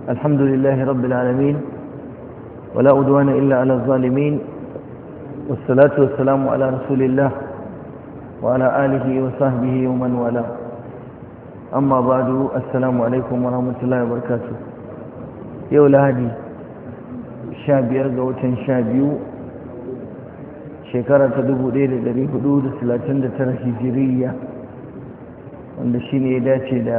الحمد لله رب العالمين ولا أدوان إلا على الظالمين والصلاة والسلام على رسول الله وعلى آله وصحبه ومن والاه أما بعد السلام عليكم ورحمة الله وبركاته يولا هدي شابير قوتن شابيو شكرة تدبو دير دري حدود 39 هجرية wanda shi ne ya dace da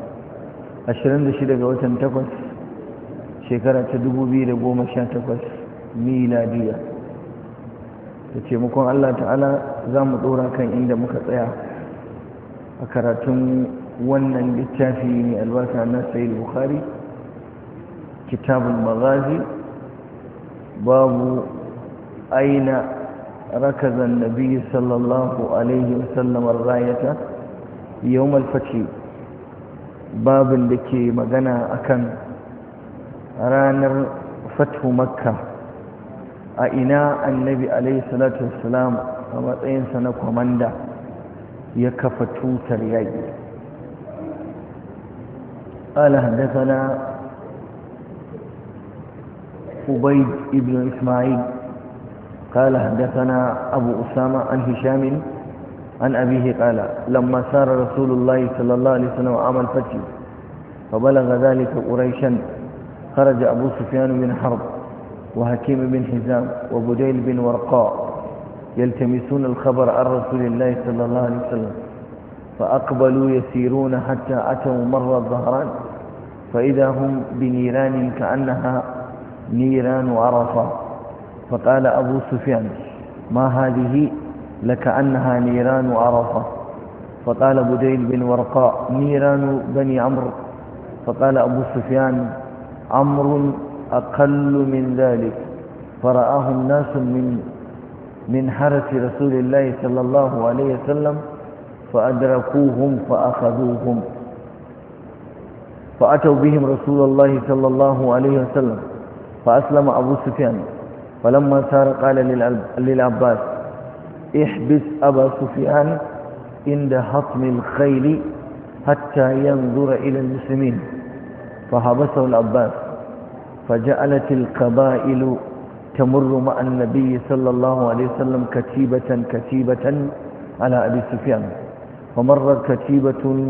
26 ga watan 8 shekara ta 2018 miladiya da taimakon Allah ta'ala za mu ɗora kan inda muka tsaya a karatun wannan littafi mai albarka na Sahih Bukhari kitabul maghazi babu aina rakaza an-nabi sallallahu alaihi wasallam ar-rayata yawm al-fath babin da ke magana akan ranar fathu makka a ina annabi alaihi salatu wassalam a matsayinsa na kwamanda ya kafa tutar yaƙi. قال حدثنا عبيد بن إسماعيل قال حدثنا أبو أسامة عن هشام عن أبيه قال لما سار رسول الله صلى الله عليه وسلم عام الفتح فبلغ ذلك قريشا خرج أبو سفيان بن حرب وحكيم بن حزام وبديل بن ورقاء يلتمسون الخبر عن رسول الله صلى الله عليه وسلم فأقبلوا يسيرون حتى أتوا مر الظهران فإذا هم بنيران كأنها نيران عرفة فقال أبو سفيان ما هذه لكأنها نيران عرفة فقال بديل بن ورقاء نيران بني عمرو فقال أبو سفيان عمرو أقل من ذلك فرآهم ناس من حرس رسول الله صلى الله عليه وسلم فأدركوهم فأخذوهم فأتوا بهم رسول الله صلى الله عليه وسلم فأسلم أبو سفيان فلما سار قال للعباس احبس أبا سفيان عند حطم الخيل حتى ينظر إلى المسلمين فحبسه العباس فجعلت القبائل تمر مع النبي صلى الله عليه وسلم كتيبة كتيبة على أبي سفيان فمرت كتيبة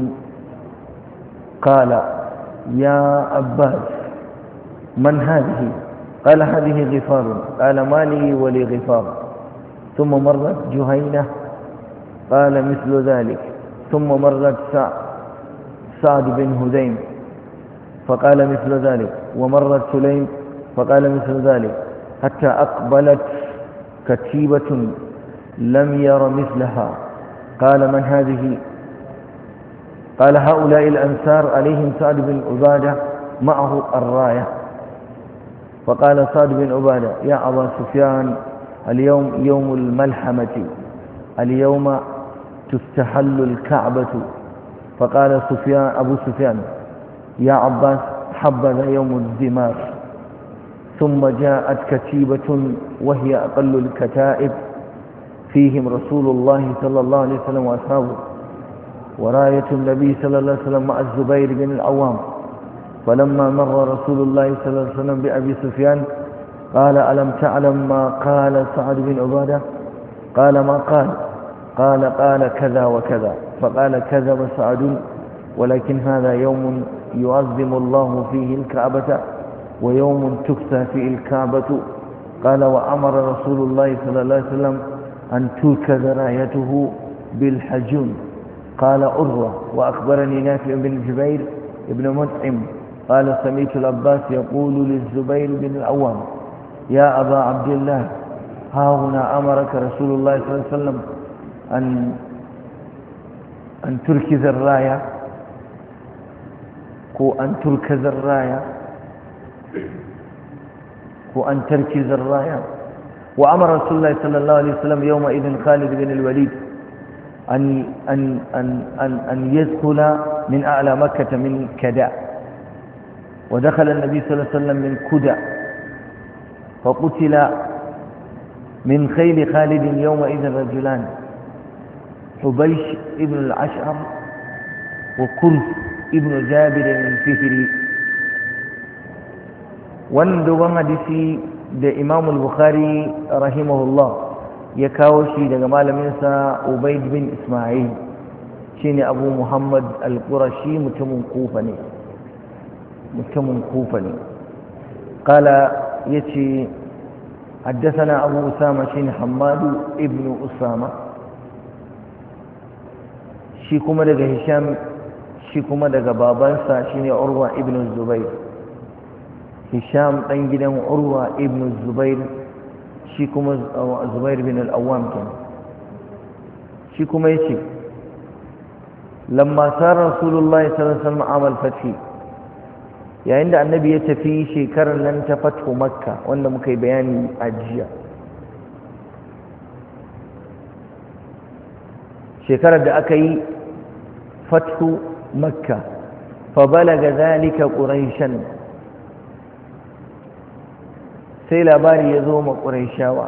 قال يا عباس من هذه؟ قال هذه غفار قال ما لي ولي غفار ثم مرت جهينة قال مثل ذلك ثم مرت سعد بن هذيم فقال مثل ذلك ومرت سليم فقال مثل ذلك حتى أقبلت كتيبة لم ير مثلها قال من هذه؟ قال هؤلاء الأنصار عليهم سعد بن عبادة معه الراية فقال سعد بن عبادة يا أبا سفيان اليوم يوم الملحمة اليوم تستحل الكعبة فقال أبو سفيان يا عباس حبذا يوم الدمار ثم جاءت كتيبة وهي أقل الكتائب فيهم رسول الله صلى الله عليه وسلم وأصحابه وراية النبي صلى الله عليه وسلم مع الزبير بن العوام فلما مر رسول الله صلى الله عليه وسلم بأبي سفيان قال ألم تعلم ما قال سعد بن عبادة؟ قال ما قال كذا وكذا فقال كذب سعد ولكن هذا يوم يعظم الله فيه الكعبة ويوم تكسى فيه الكعبة قال وأمر رسول الله صلى الله عليه وسلم أن تركز رايته بالحجون قال أروى وأخبرني نافع بن جبير بن مطعم قال سمعت العباس يقول للزبير بن العوام يا أبا عبد الله ها هنا أمرك رسول الله صلى الله عليه وسلم أن تركز الراية أن تركز الراية وأن تركز الراية وأمر رسول الله صلى الله عليه وسلم يومئذ خالد بن الوليد أن يدخل من أعلى مكة من كدع ودخل النبي صلى الله عليه وسلم من كدع فقتل من خيل خالد يومئذ رجلان حبيش ابن العشعر وكرث ابن جابر الفهري wannan dogon hadisi da Imam al-Bukhari rahimahullah ya kawo shi daga malaminsa Ubayd bin Ismail shine Abu Muhammad al-Qurashi mutumin Kufa ne qala yace حدثنا أبو أسامة شين حماد ابن أسامة شيكما دقى هشام شيكما دقى بابانسا شين عروة ابن الزبير هشام تنجد عروة ابن الزبير شيكما الزبير بن الأوام كان شيكما يشي لما سار رسول الله صلى الله عليه وسلم عام الفتح yayin da annabi ya tafi shekarar nan ta fathu makka wanda muka yi bayani a jiya shekarar da aka yi fathu makka fa balaga zalika quraishan sai labari ya zo ma quraishawa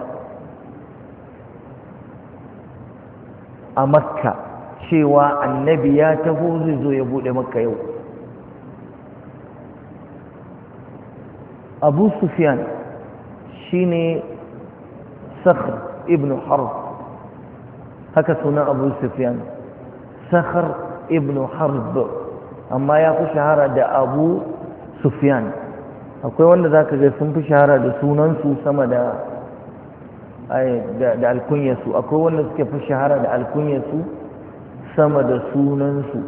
a makka cewa annabi ya taho zai zo ya bude makka yau abu sufyan shine sakhr ibn harb haka sunan abu sufyan sakhr ibn harb amma ya fi shahara da abu sufyan akwai wanda zaka ga sun fi shahara da sunansu sama da alkunyarsu akwai wanda suke fi shahara da alkunyarsu sama da sunansu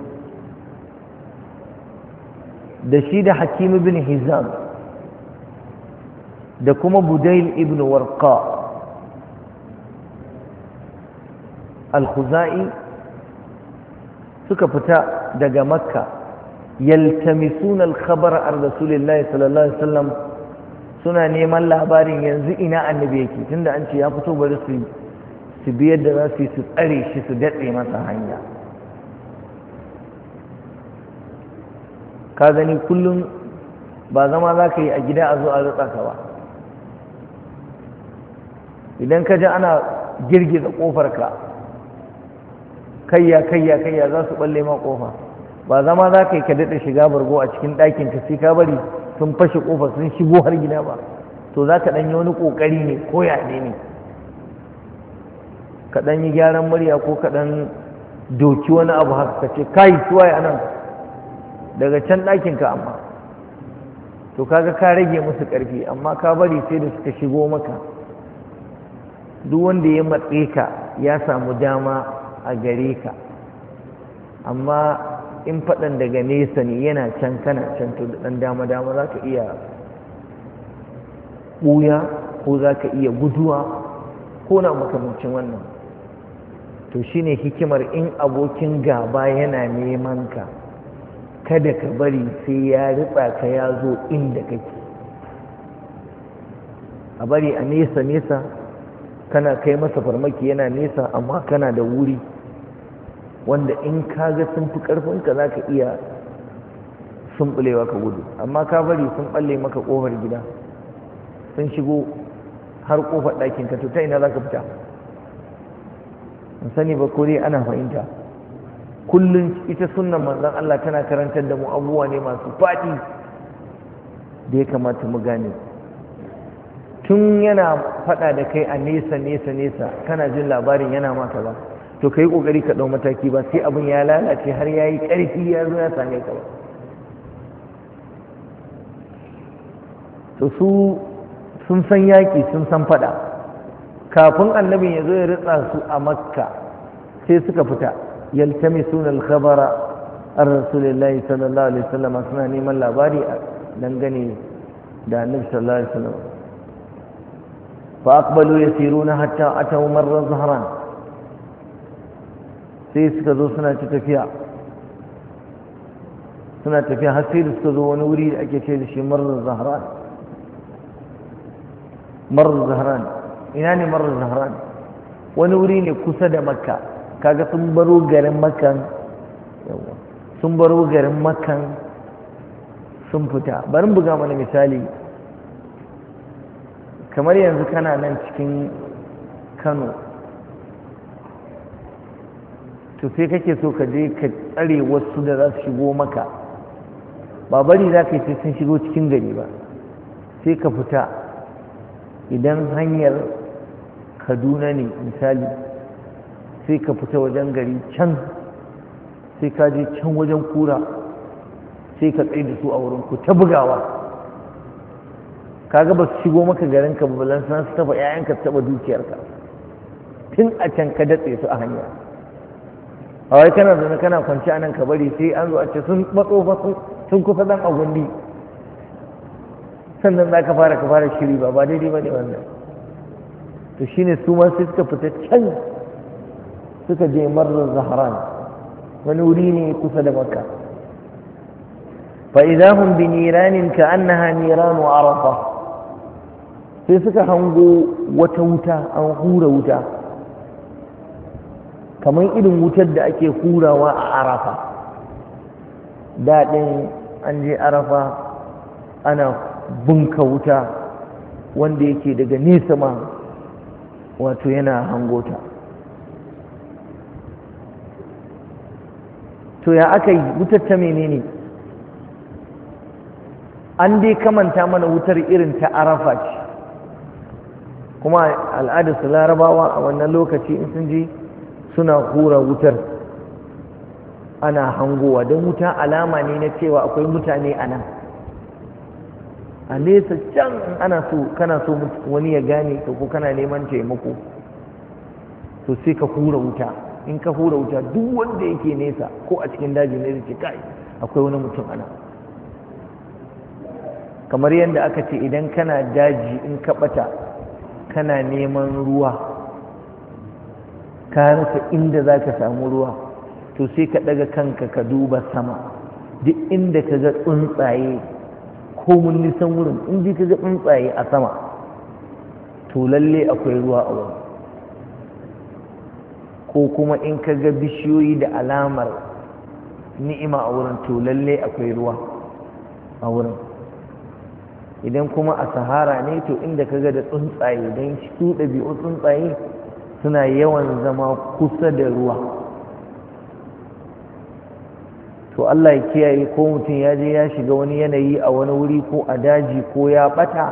da shi da hakim ibn hizam da kuma Budayl ibn Warqa al-Khuzai suka fita daga Makka yaltamisuna al-khabar an Rasulillahi sallallahu alaihi wasallam suna neman labarin yanzu ina annabi yake tunda an ce ya fito bari su biyar da za su yi su tsare shi su datse masa hanya ka gani kullum ba zama za ka yi a gida a zo a rutsa ka ba idan ka ji ana girgiza ƙofarka kayya za su balle ma ƙofa ba zama za ka yi ka daɗa shiga bargo a cikin ɗakinka sai ka bari sun fashe ƙofa sun shigo har gida ba to za ka ɗanyi wani ƙoƙari ne ko yaɗe ne ka ɗan yi gyaran murya ko ka ɗan doki wani abu haka ka ce kai suwaye a nan daga can ɗakinka amma to kaga ka rage musu ƙarfi amma ka bari sai da suka shigo maka duk wanda ya matse ka ya samu dama a gare ka amma in faɗan daga nesa ne yana can kana can to da ɗan dama za ka iya ɓuya ko za ka iya guduwa ko na makamancin wannan to shine hikimar in abokin gaba yana neman ka kada ka bari sai ya ritsa ka ya zo inda kake a bari a nesa kana kai masa farmaki yana nesa amma kana da wuri wanda in ka ga sun fi ƙarfinka za ka iya sumbulewa ka gudu amma ka bari sun balle maka ƙofar gida sun shigo har ƙofar ɗakinka to ta ina za ka fita in sani ba ko dai ana fahimta kullum ita sunnan manzon Allah tana karantar da mu abubuwa ne masu faɗi da ya kamata mu gane tun yana faɗa da kai a nesa kana jin labarin yana maka ba to ka yi ƙoƙari ka ɗau mataki ba sai abin ya lalace har ya yi ƙarfi ya zo ya same ka ba to su sun san yaƙi sun san faɗa kafin annabin ya zo ya ritsa su a makka sai suka fita yaltamisuna al-khabara an rasulillahi sallallahu alaihi wasallam suna neman labari dangane da annabi sallallahu alaihi wasallam فأقبلوا يسيرون حتى أتوا مر الظهران sai suka zo suna tafiya har sai da suka zo wani wuri da ake ce da shi marar zahran ina ne marar zahran wani wuri ne kusa da makka kaga sun baro garin makkan sun fita bari buga mana misali kamar yanzu kana nan cikin Kano to sai kake so ka je ka tsare wasu da za su shigo maka ba bari za ka yi sai sun shigo cikin gari ba sai ka fita idan hanyar Kaduna ne misali sai ka fita wajen gari can sai ka je can wajen kura sai ka tsaye da su a wurin ku ta bugawa kaga ba su shigo maka garin ka balan san su taba ƴaƴanka su taba dukiyarka tun a can ka datse su a hanya a wai kana zaune kana kwanci anan ka bari sai an zo a ce sun matso fa sun kusa dan agundi sannan za ka fara shiri ba daidai ba ne wannan to shine su ma sai suka fita can suka je marar Zahran wani wuri ne kusa da Makka fa idahum bi niranin ka annaha niranu arafa sai suka hango wata wuta an hura wuta kamar irin wutar da ake hurawa a Arafa daɗin an je Arafa ana bunka wuta wanda yake daga nesa ma wato yana hangota to ya aka yi wutar ta menene an dai kamanta mana wutar irin ta Arafa ce kuma al'adarsu Larabawa a wannan lokaci in sun ji suna hura wutar ana hangowa don wuta alama ne na cewa akwai mutane a nan a nesa can ana so kana so wani ya gane ka ko kana neman taimako to sai ka hura wuta in ka hura wuta duk wanda yake nesa ko a cikin daji ne zai ce kai akwai wani mutum ana kamar yadda aka ce idan kana daji in ka bata kana neman ruwa ka rasa inda za ka samu ruwa to sai ka daga kanka ka duba sama duk inda ka ga tsuntsaye ko mun nisan wurin in ji ka ga tsuntsaye a sama to lalle akwai ruwa a wurin ko kuma in ka ga bishiyoyi da alamar ni'ima a wurin to lalle akwai ruwa a wurin idan kuma a sahara ne to inda ka ga da tsuntsaye don su ɗabi'u tsuntsaye suna yawan zama kusa da ruwa to Allah ya kiyaye ko mutum ya je ya shiga wani yanayi a wani wuri ko a daji ko ya ɓata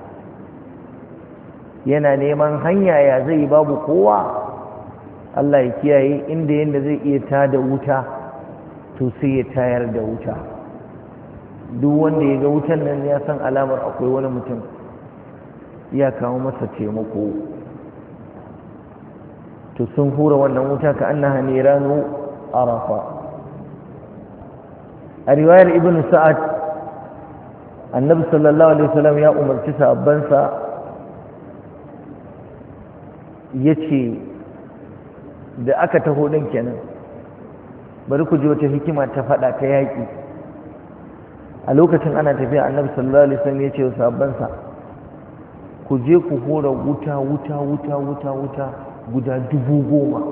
yana neman hanya ya zai babu kowa Allah ya kiyaye inda yanda zai iya tada wuta to sai ya tayar da wuta duk wanda ya ga wutan nan ya san alamar akwai wani mutum ya kawo masa taimako to sun hura wannan wuta ka annaha niranu arafa a riwayar ibn sa'ad annabi sallallahu alaihi wasallam ya umarci sahabbansa yace da aka taho din kenan bari ku ji wata hikima ta fada ta yaki a lokacin ana tafiya annabi sallallahu alaihi wasallam yace wa sahabbansa ku je ku hura wuta guda 10,000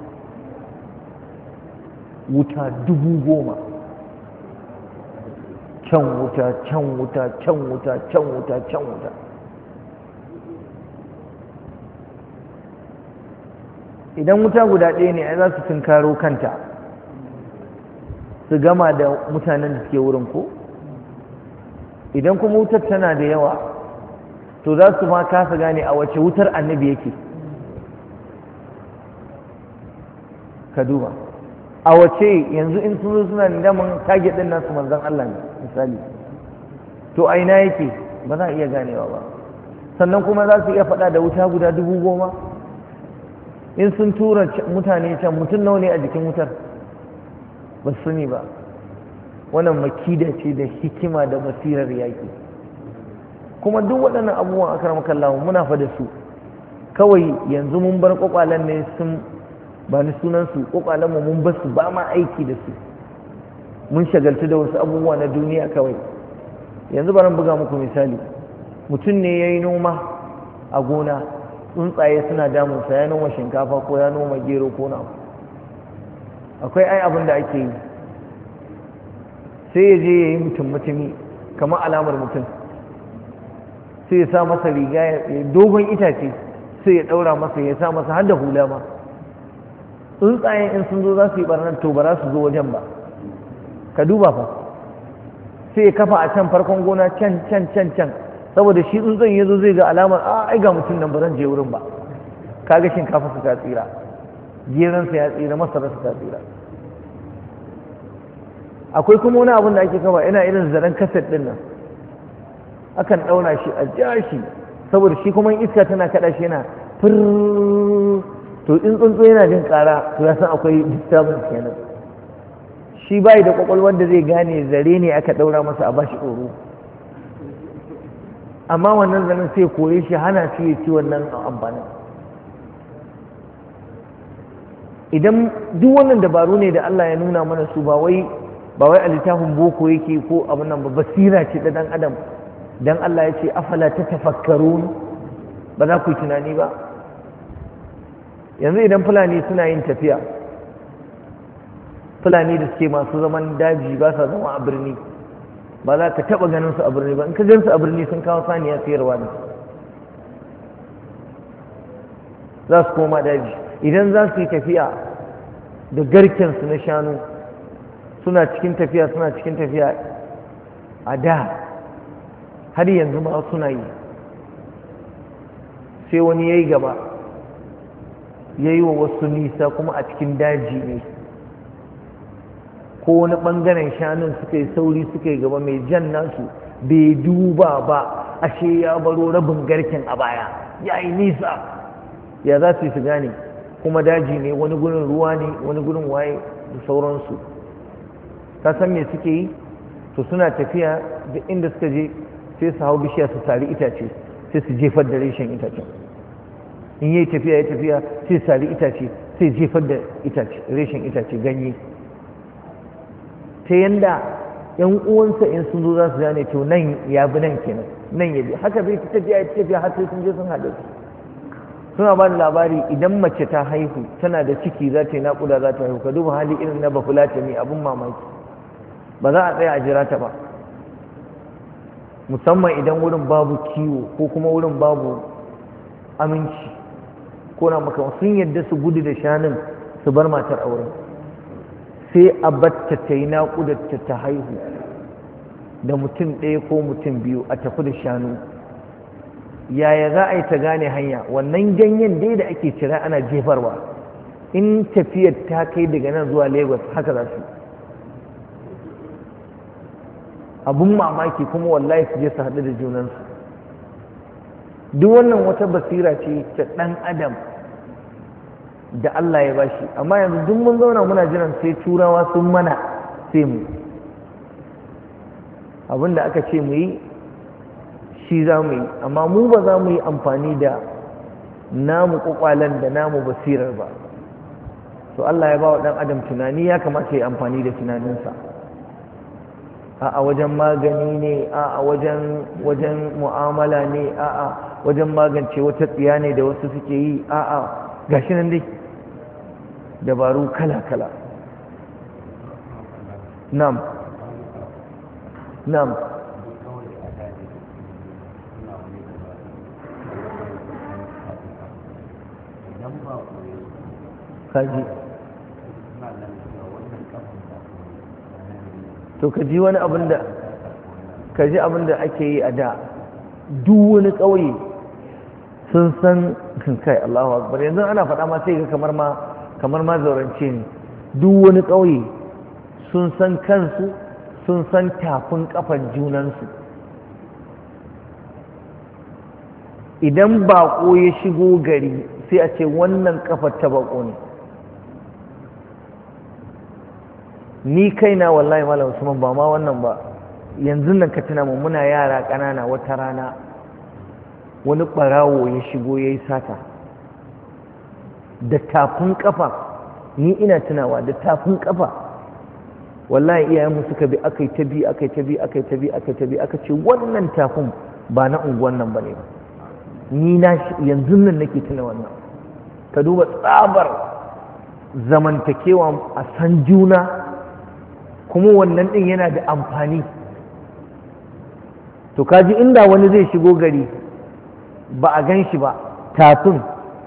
wuta 10,000 can wuta idan wuta guda ɗaya ne ai za su tunkaro kanta su gama da mutanen da suke wurin ko idan kuma wutar tana da yawa to za su ma kasa gane a wace wutar annabi yake ka duba a wace yanzu in sun zo suna daman target din nasu manzon Allah ne misali to a ina yake ba za a iya ganewa ba sannan kuma za su iya faɗa da wuta guda 10,000 in sun tura mutane can mutum nawa ne a jikin wutar ba su sani ba wannan makida ce da hikima da basirar yaƙi kuma duk waɗannan abubuwan akramakallahu muna fa da su kawai yanzu mun bar kwakwalen ne sun ba ni sunansu kwakwalenmu mun bar su ba ma aiki da su mun shagaltu da wasu abubuwa na duniya kawai yanzu bari buga muku misali mutum ne ya yi noma a gona tsuntsaye suna damunsa ya noma shinkafa ko ya noma gero ko na akwai ai abin da ake yi sai ya je ya yi mutum-mutumi kamar alamar mutum sai ya sa masa riga ya dogon itace sai ya ɗaura masa ya sa masa har da hula ma tsuntsayen in sun zo za su yi ɓarnar to ba za su zo wajen ba ka duba fa sai ya kafa a can farkon gona can saboda shi tsuntsun ya zo zai ga alamar ai ga mutum nan ba zan je wurin ba, kaga shinkafa su ta tsira, geransa ya tsira, masararsa ta tsira. akwai kuma wani abin da ake kama ina irin zaren kaset din nan, akan ɗaura shi a ja shi, saboda shi kuma iska tana kaɗa shi yana fir, to in tsuntsu yana jin ƙara to ya san akwai disturbance kenan. shi bai da kwakwalwar da zai gane zare ne aka ɗaura masa a bashi tsoro, amma wannan zanen sai kore shi, hana shi ya ci wannan amfanin. idan duk wannan dabaru ne da Allah ya nuna mana su, ba wai a littafin boko yake ko abin nan ba, basira ce da dan adam. dan Allah ya ce afala tatafakkarun, ba za ku yi tunani ba. yanzu idan fulani suna yin tafiya, fulani da suke masu zaman daji ba sa zama a birni, ba za ka taɓa ganin su a birni ba. in ka gan su a birni sun kawo saniya sayarwa ne, za su koma daji. idan za su yi tafiya da garkensu na shanu, suna cikin tafiya a da, har yanzu ma suna yi. sai wani ya yi gaba, ya yi wa wasu nisa kuma a cikin daji ne, ko wani ɓangaren shanun suka yi sauri suka yi gaba, mai jan nasu bai duba ba, ashe ya baro rabin garken a baya, ya yi nisa. ya za su yi su gane? kuma daji ne, wani gurin ruwa ne, wani gurin waye da sauransu. ka san me suke yi? to suna tafiya da inda suka je sai su hau bishiya su sari itace, sai su jefar da reshen itacen. in yi tafiya sai sari itace, sai jefar da reshen itace, ganye, ta yanda yan uwansa in sun zo za su gane to nan ya bi nan kenan, nan ya bi, haka bai ta tafiya har sai sun je sun haɗu. suna ba da labari idan mace ta haihu tana da ciki za ta yi naƙuda, za ta haihu, ka duba hali irin na bafulata ne, abin mamaki. ba za a tsaya a jira ta ba, musamman idan wurin babu kiwo ko kuma wurin babu aminci ko na maka, sun yadda su gudu da shanun su bar matar auren, sai a batta ta yi naƙudar ta haihu da mutum ɗaya ko mutum biyu, a tafi da shanu. yaya za a yi ta gane hanya? wannan ganyen dai da ake cira ana jefarwa, in tafiyar ta kai daga nan zuwa Lagos haka za su. abun mamaki kuma wallahi su je su haɗu da junansu. duk wannan wata basira ce ta ɗan adam da Allah ya bashi, amma yanzu duk mun zauna muna jiran sai turawa sun mana sai mu. abin da aka ce mu yi shi za mu yi, amma mu ba za mu yi amfani da namu kwakwalen da namu basirar ba. to Allah ya ba wa ɗan adam tunani, ya kamata ya yi amfani da tunaninsa. a wajen magani ne, a wajen mu'amala ne, a wajen magance wata tsiya ne da wasu suke yi, a gashi nan dai dabaru kala-kala. nam kaji to kaji wani abin da ake yi a da. duk wani ƙauye sun san kai Allahu akbar, yanzu ana faɗa ma sai ga kamar ma zaurance ne. duk wani ƙauye sun san kansu, sun san tafin kafan junansu. idan baƙo ya shigo gari sai a ce wannan kafar ta baƙo ne. ni kaina wallahi malam Usman, ba ma wannan ba, yanzu nan ka tuna mu muna yara ƙanana, wata rana wani ɓarawo ya shigo ya yi sata da tafin ƙafa. ni ina tunawa da tafin ƙafa, wallahi iyayenmu suka bi, aka yi aka ce wannan tafin ba na unguwan nan ba ne ba. ni na yanzu nan nake tuna wannan. ka duba tsabar zamantakewa, a san juna, kuma wannan ɗin yana da amfani. to kaji inda wani zai shigo gari ba a gan shi ba, tafin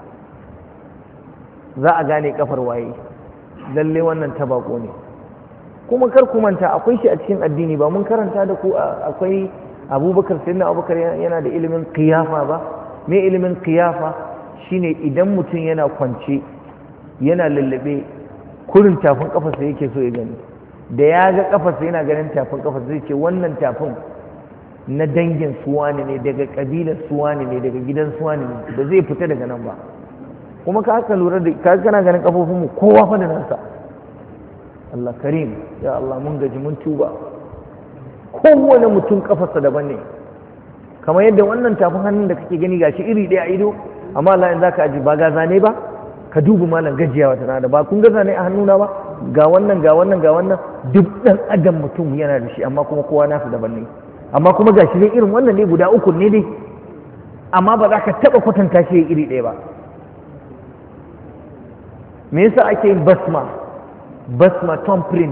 za a gane kafar waye, lalle wannan tabako ne. kuma kar ku manta akwai shi a cikin addini, ba mun karanta da ku akwai abubakar sai na abubakar yana da ilimin kiyafa ba. Me ilimin kiyafa shine idan mutum yana kwance yana lullube kurin tafin kafarsa yake so ya gani, da ya ga kafarsa yana ganin tafin kafarsa zai ce wannan tafin na dangin suwani ne, daga kabilar suwani ne, daga gidan suwani ne, ba zai fita daga nan ba. kuma ka haka lura da ka kana ganin kafofinmu kowa fa da nasa. Allah karim, ya Allah mun gaji mun tuba. Kowane mutum kafarsa daban ne, kamar yadda wannan tafin hannun da kake gani gashi iri ɗaya a ido, amma Allah in zaka aji ba ga zane ba, ka duba malam gajiyawa tana da ba kun ga zane a hannuna ba, ga wannan ga wannan ga wannan, duk dan adam mutum yana da shi, amma kuma kowa nasa daban ne. Amma kuma gashi dai irin wannan ne guda uku ne dai, amma ba za ka taɓa kwatanta shi iri ɗaya ba. Me yasa ake yin basma thumb print?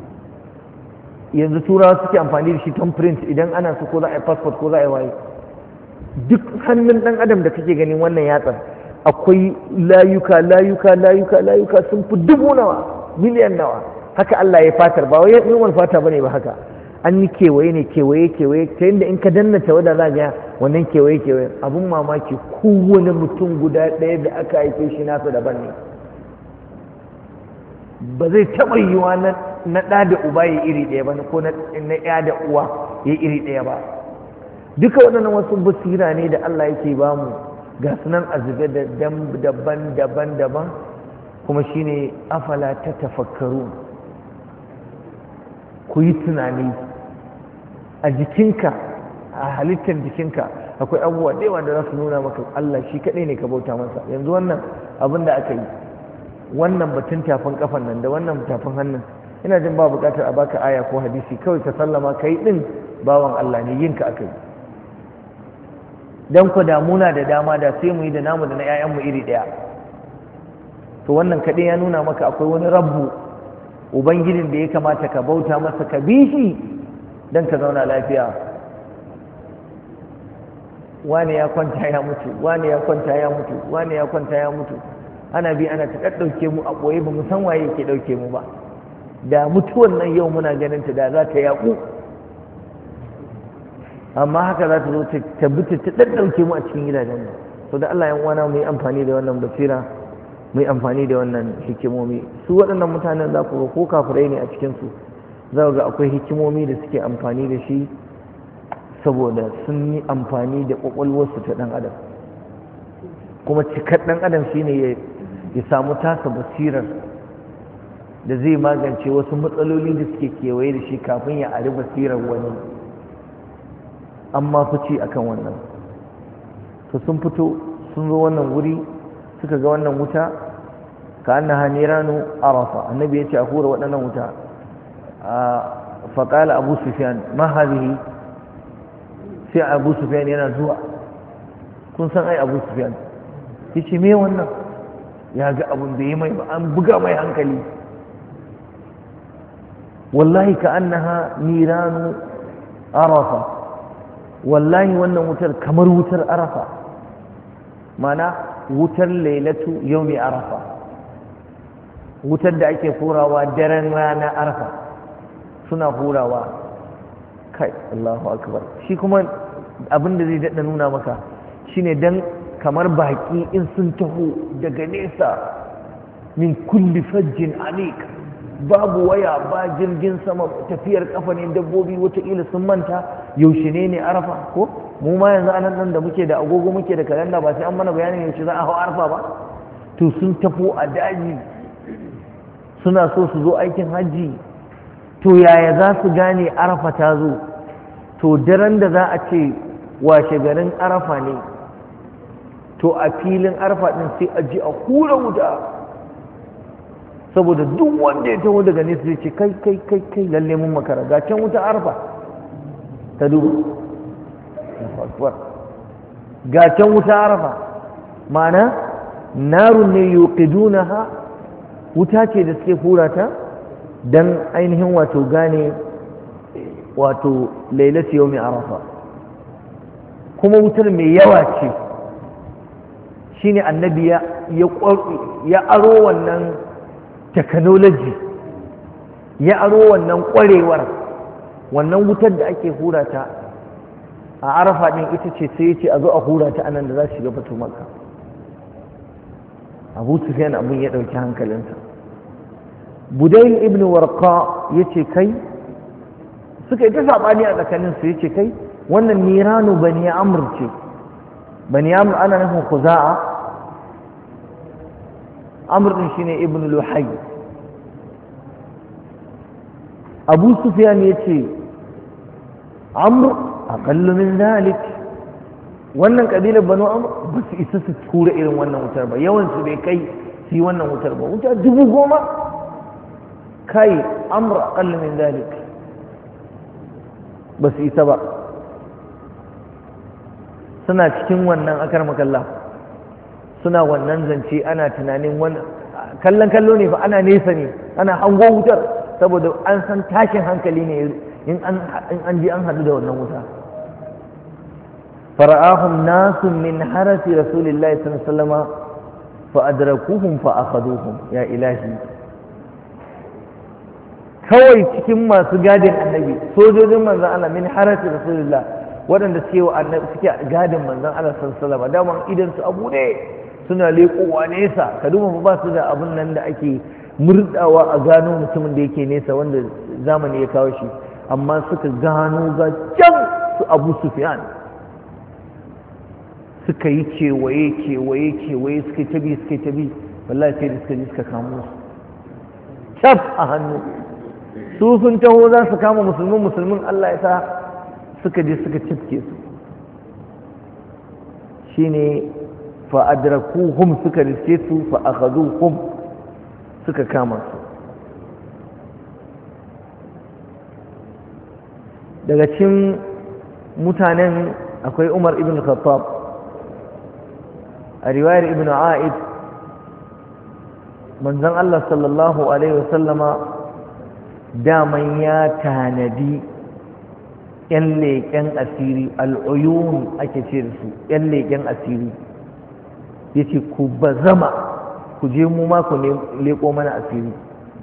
Yanzu turawa suke amfani da shi thumb print idan ana so ko za a yi passport ko za a yi waye. Duk hannun ɗan adam da kake ganin wannan yatsar akwai layuka sun fi 1000 nawa, miliyan nawa. Haka Allah ya fatar, ba wai yawan fata bane ba haka. An yi kewaye ne kewaye ta yadda in ka danna tawada za ga wannan kewaye abun mamaki. Kowane mutum guda ɗaya da aka haife shi nasa daban ne. Ba zai taɓa yiwa na ɗa da uba ya iri ɗaya ba, ko na ya da uwa ya iri ɗaya ba. Duka waɗannan wasu basira ne da Allah yake ba mu, ga sunan azube da daban, kuma shine afala ta tafakkaru. Ku yi tunani a jikinka, a halittar jikinka akwai abubuwa da yawa da za su nuna maka Allah shi kaɗai ne ka bauta masa. Yanzu wannan abin da aka yi, wannan batun tafin kafan nan da wannan tafin hannun, ina jin ba buƙatar a baka aya ko hadisi, kawai ka sallama kai din bawan Allah ne, yinka aka yi. Dan ku damuna da dama da sai mu yi da namu da na 'ya'yanmu iri ɗaya. To wannan kaɗai ya nuna maka akwai wani rabbu, ubangijin da ya kamata ka bauta masa, ka bi shi don ka zauna lafiya. Wane ya kwanta ya mutu, wane ya kwanta ya mutu, wane ya kwanta ya mutu, ana bi ana ta ɗauke mu a ɓoye, ba mu san waye ke ɗauke mu ba. Da mutuwan nan yau muna ganin ta, da za ta yaƙu, amma haka za ta zo ta bi ta ɗauke mu a cikin gidajen mu. To da Allah yan uwana mu yi amfani da wannan basira, mu yi amfani da wannan hikimomi. Su waɗannan mutanen za ku ga ko kafirai ne a cikinsu, za ku ga akwai hikimomi da suke amfani da shi, saboda sun yi amfani da ƙwaƙwalwarsu ta ɗan adam. Kuma cikar ɗan adam shine ya samu tasa basirar da zai magance wasu matsaloli da suke kewaye da shi kafin ya ari basirar wani. Amma fice akan wannan. To sun fito sun zo wannan wuri, suka ga wannan wuta, ka annaha niranu arafa. Annabi ya ce a hura waɗannan wuta. Faƙala Abu Sufyan, ma hadhihi? Sai Abu Sufyan yana zuwa, kun san ai Abu Sufyan, yace me wannan? Ya ga abun da yi mai ba, an buga mai hankali. Wallahi ka annaha niranu arafa, wallahi wannan wutar kamar wutar arafa, mana wutar lailatu yaumi arafa, wutar da ake hurawa daren rana arafa, suna hurawa. Kai Allahu akbar. Shi kuma abin da zai daɗa nuna maka shine dan kamar baƙi in sun taho daga nesa, min kulli fajjin alik, babu waya ba jirgin sama, tafiyar kafa ne, dabbobi wataƙila sun manta yaushe ne arafa. Ko mu ma yanzu anan nan da muke da agogo muke da kalanda, ba sai an mana bayanin yaushe za a hau arafa ba. To sun tafo a daji, suna so su zo aikin hajji. To yaya za su gane arafa ta zo? To daren da za a ce washe garin arafa ne, to a filin arafa din sai a ji a hura wuta, saboda duk wanda ya taho daga nesa zai ce kai lalle mun makara, ga can wuta arafa ta dubu, ga can wuta arafa. ma'ana narun ne yuqidunaha, wuta ce da suke hura ta dan ainihin wato gane wato lailatu yawmi arafa. kuma wutar mai yawa ce, shine annabi ya aro wannan technology, ya aro wannan ƙwarewar, wannan wutar da ake hura ta a arafa din ita ce sai ya ce a zo a hura ta anan da za su shiga fatu makka. Abu Sufyan abin ya ɗauki hankalinsa. Budayl ibn Warqa ya ce kai, suka yi ta saɓani a tsakaninsu, ya ce kai wannan niranu bani amr ce. Bani amr ana nufin Khuza'a, amr din shine ibn Luhay. Abu Sufyan ya ce amr aqallu min dhalik, wannan kabilar banu amr ba su isa su tura irin wannan wutar ba, yawan su bai kai su yi wannan wutar ba, wuta 10,000 kai amr aqallu min dhalik ba su isa ba. Suna cikin wannan akar makalla, suna wannan zance, ana tunanin wannan kallon kallo ne fa, ana nesa ne, ana hango wutar, saboda an san tashin hankali ne in an ji an hadu da wannan wuta. fara'ahum nasun min harasi rasulillahi sallallahu alaihi wasallam fa adrakuhum fa akhaduhum. Ya ilahi, kawai cikin masu gadin annabi, sojojin manzon Allah min harasi rasulillah, waɗanda suke wa annabi suke gadin manzon Allah sallallahu alaihi wasallam, daman idan su abu ne suna leƙowa nesa. Ka duba ba su da abun nan da ake murdawa a gano mutumin da yake nesa, wanda zamani ya kawo shi, amma suka gano ga can su Abu Sufyan, suka yi kewaye suka ta bi wallahi sai da suka ji suka kamo su cap a hannu. Su sun taho za su kama musulmin Allah ya sa suka je suka cifke su. shine fa adrakuhum, suka riske su, fa akhaduhum, suka kama su. daga cikin mutanen akwai Umar ibn Khattab. A riwayar Ibn A'id, manzon Allah sallallahu alaihi wasallama daman ya tanadi ‘yan leƙen asiri, al'uyun ake ce da su, ‘yan leƙen asiri, ya ce ku ba zama, ku je mu ma ku leƙo mana asiri.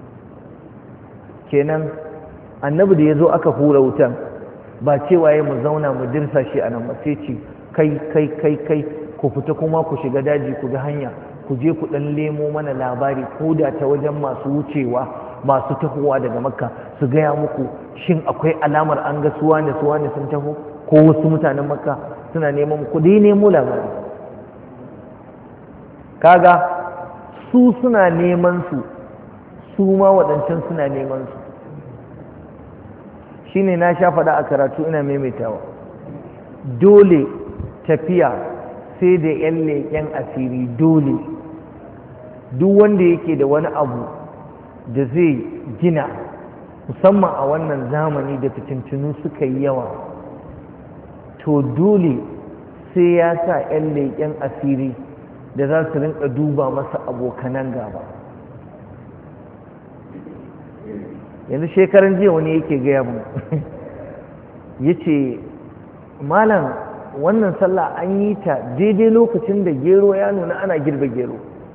Kenan annabi da ya zo aka hura wutan, ba cewa ya mu zauna mu dirsa shi a nan ba, sai ce kai ku fita kuma ku shiga daji ku ga hanya, ku je ku ɗan lemo mana labari ko da ta wajen masu wucewa, masu tahowa daga Makka, su gaya muku shin akwai alamar an ga suwa ne sun taho, ko wasu mutanen Makka suna neman ku dai nemo labari. Kaga su suna neman su ma waɗancan suna neman su. Shine na sha faɗa a karatu, ina maimaitawa, dole tafiya sai da ‘yan leƙen asiri, dole. Duk wanda yake da wani abu da zai gina, musamman a wannan zamani da fitintunu suka yi yawa, to dole sai ya sa ‘yan leƙen asiri da za su rinka duba masa abokanan gaba. Yanzu shekaran jiya wani yake gaya mu ya ce, malam wannan sallah an yi ta daidai lokacin da gero ya nuna ana girbe gero.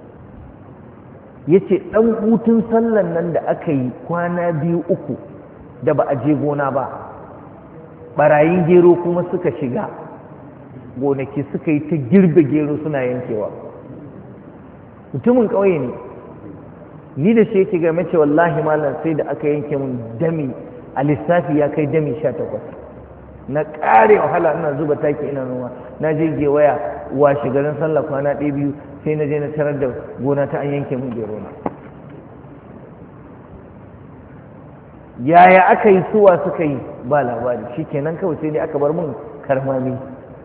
Ya ce ɗan hutun sallan nan da aka yi kwana 2-3 da ba a je gona ba, ɓarayin gero kuma suka shiga gonaki suka yi ta girbe gero suna yankewa. Mutumin ƙauye ne, ni da shi yake ga mace wallahi malam sai da aka yanke mun dami a lissafi ya kai dami 18. Na ƙare wahala ina zuba taki ina noma, na je gewaya washe garin sallah kwana 1-2 sai na je na tarar da gona ta an yanke mun gero na. Yaya aka yi, suwa suka yi, ba labari. Shikenan kawai sai dai aka bar mun karmami.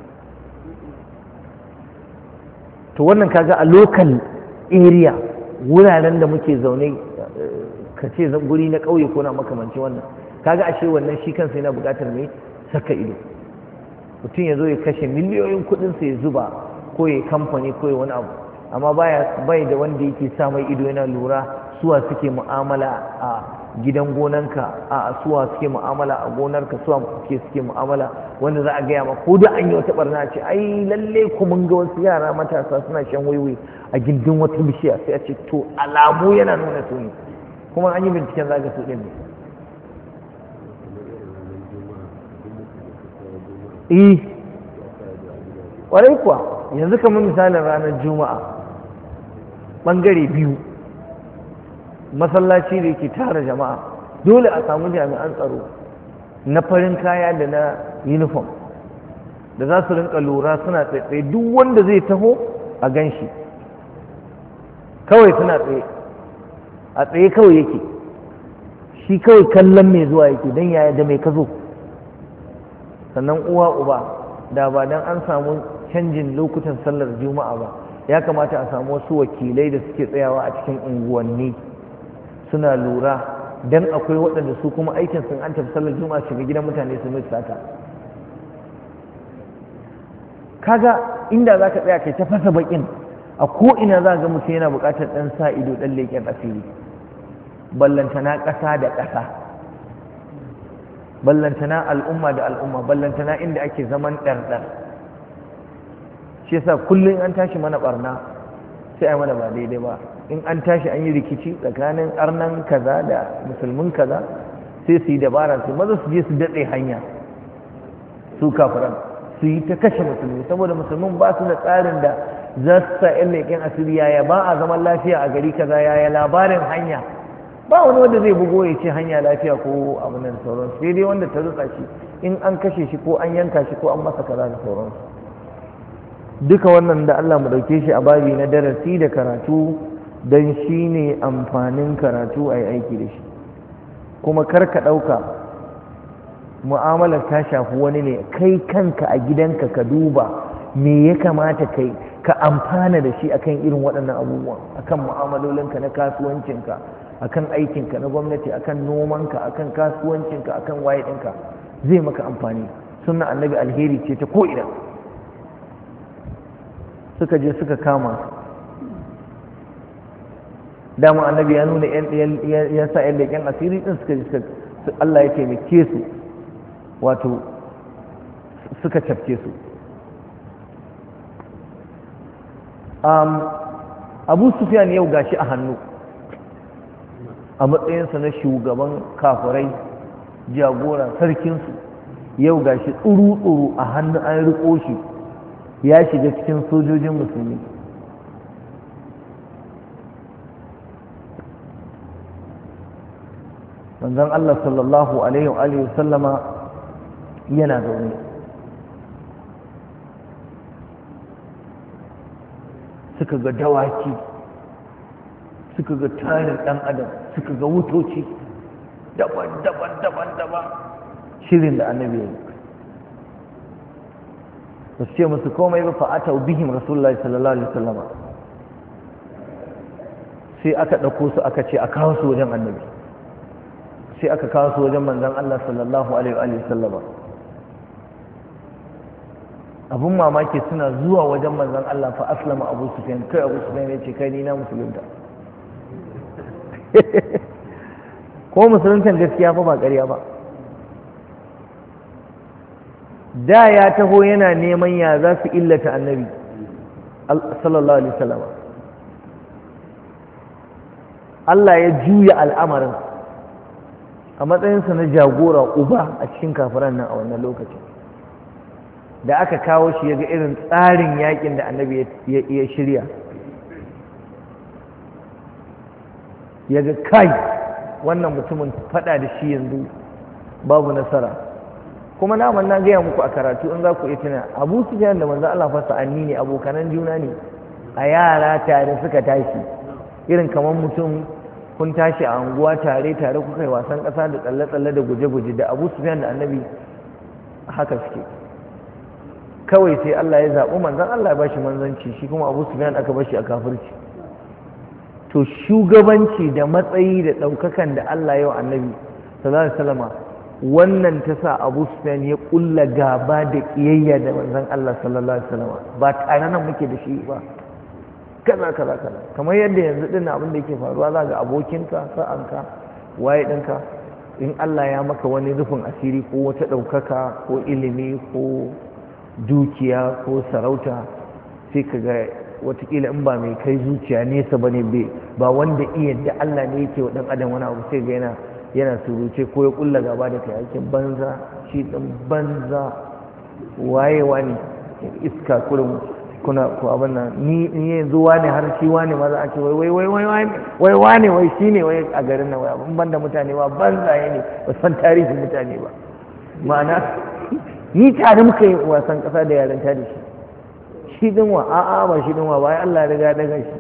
To wannan kaga a local area, wuraren da muke zaune, ka ce guri na ƙauye ko na makamanci wannan, kaga ashe wannan shi kansa yana buƙatar mai saka ido. Mutum ya zo ya kashe miliyoyin kuɗinsa ya zuba, ko ya kamfani ko ya wani abu, amma bai da wanda yake sa mai ido yana lura suwa suke mu'amala a gidan gonanka, a suwa suke mu'amala a gonarka, suwa suke mu'amala, wanda za a gaya ma ko da an yi wata barna ce ai lalle ku mun ga wasu yara matasa suna shan waiwai a gindin wata bishiya, sai a ce to alamu yana nuna su ne, kuma an yi binciken zaga su ɗin ne. eh ƙwarai kuwa yanzu kamar misalin ranar juma'a ɓangare biyu masallaci da yake tara jama'a dole a samu jami'an tsaro na farin kaya da na uniform da za su rinka lura suna tsaye duk wanda zai taho a gan shi kawai suna tsaye a tsaye kawai yake shi kawai kallon mai zuwa yake don yaya da mai kazo sannan uwa uba da ba don an samu canjin lokutan sallar juma'a ba ya kamata a samu wasu wakilai da suke tsayawa a cikin unguwanni suna lura don akwai waɗanda su kuma aikin sun an tafi sallar juma'a shiga gidan mutane su mai sata kaga inda za ka tsaya kai ta fasa bakin a ko'ina za ga mutum yana buƙatar ɗan sa ido ɗan leƙen asiri ballantana ƙasa da ƙasa ballantana al'umma da al'umma ballantana inda ake zaman ɗarɗar shi yasa kullum an tashi mana ɓarna sai a mana ba daidai ba in an tashi an yi rikici tsakanin arnan kaza da musulmin kaza sai su yi dabara su maza su je su datse hanya su kafiran su yi ta kashe musulmi saboda musulmin ba su da tsarin da za su sa yan leƙen asiri yaya ba a zaman lafiya a gari kaza yaya labarin hanya ba wani wanda zai bugo ya ce hanya lafiya ko abin da sauransu sai dai wanda ta rutsa shi in an kashe shi ko an yanka shi ko an masa kaza da sauransu duka wannan da Allah mu dauke shi a babi na darasi da karatu don shi ne amfanin karatu a yi aiki da shi kuma kar ka ɗauka mu'amalar ta shafi wani ne kai kanka a gidanka ka duba me ya kamata kai ka amfana da shi akan irin waɗannan abubuwan akan mu'amalolinka na kasuwancinka akan aikinka na gwamnati akan nomanka akan kasuwancinka akan waye ɗinka zai maka amfani sunna annabi alheri ce ta ko'ina suka je suka kama dama annabi ya nuna ya sa yan leƙen asiri ɗin suka ji Allah ya taimake su wato suka cafke su Abu Sufyan yau gashi a hannu a matsayinsa na shugaban kafirai jagora sarkinsu yau gashi tsuru-tsuru a hannu an riko shi ya shiga cikin sojojin musulmi manzon Allah sallallahu alaihi wa sallama yana zaune suka ga dawaki suka ga tarin ɗan adam suka ga wutoci daban shirin da annabi ya yi ba su ce musu komai ba fa'ata bihim rasulullahi sallallahu alaihi wasallama sai aka ɗauko su aka ce a kawo su wajen annabi sai aka kawo su wajen manzon Allah sallallahu alaihi wasallama abun mamaki suna zuwa wajen manzon Allah fa aslama Abu Sufyan kai Abu Sufyan ya ce kai ni na musulunta ko musuluntan gaskiya fa ba ƙarya ba da ya taho yana neman ya za su illata annabi sallallahu alaihi wasallam Allah ya juya al'amarin a matsayinsa na jagora uba a cikin kafiran nan a wannan lokacin da aka kawo shi ya ga irin tsarin yakin da annabi ya shirya ya ga kai wannan mutumin fada da shi yanzu babu nasara kuma naman na gaya muku a karatu in za ku iya tuna Abu Sufyan da manzo Allah fa sa'anni ne abokanan juna ne a yara tare suka tashi irin kamar mutum kun tashi a anguwa tare kuka yi wasan ƙasa da tsalle-tsalle da guje-guje da Abu Sufyan da annabi haka suke kawai sai Allah ya zaɓi manzon Allah ya bashi manzanci shi kuma Abu Sufyan aka bashi a kafirci to shugabanci da matsayi da ɗaukakan da Allah ya wa annabi sallallahu alaihi wasallama wannan ta sa Abu Sufyan ya kulla gaba da kiyayya da manzon Allah sallallahu alaihi wasallama ba tare nan muke da shi ba kaza kamar yadda yanzu din abin da yake faruwa za ga abokinka sa'anka waye ɗinka in Allah ya maka wani rufin asiri ko wata ɗaukaka ko ilimi ko dukiya ko sarauta sai ka ga watakila in ba mai kai zuciya nesa ba ne ba wanda iya da Allah ne yake wa ɗan adam wani abu sai ga yana suruce ko ya kulla gaba da kai aikin banza shi ɗin banza waye wani iska kurin kuna ko abin nan ni yanzu wani har shi wani ma za a ce wai wani wai shine wai a garin nan wai abin banda mutane ba banzaye ne ba san tarihin mutane ba ma'ana ni tare muka yi wasan kasa da yaran ta da shi din wa a'a ba shi din wa ba Allah ya riga daga shi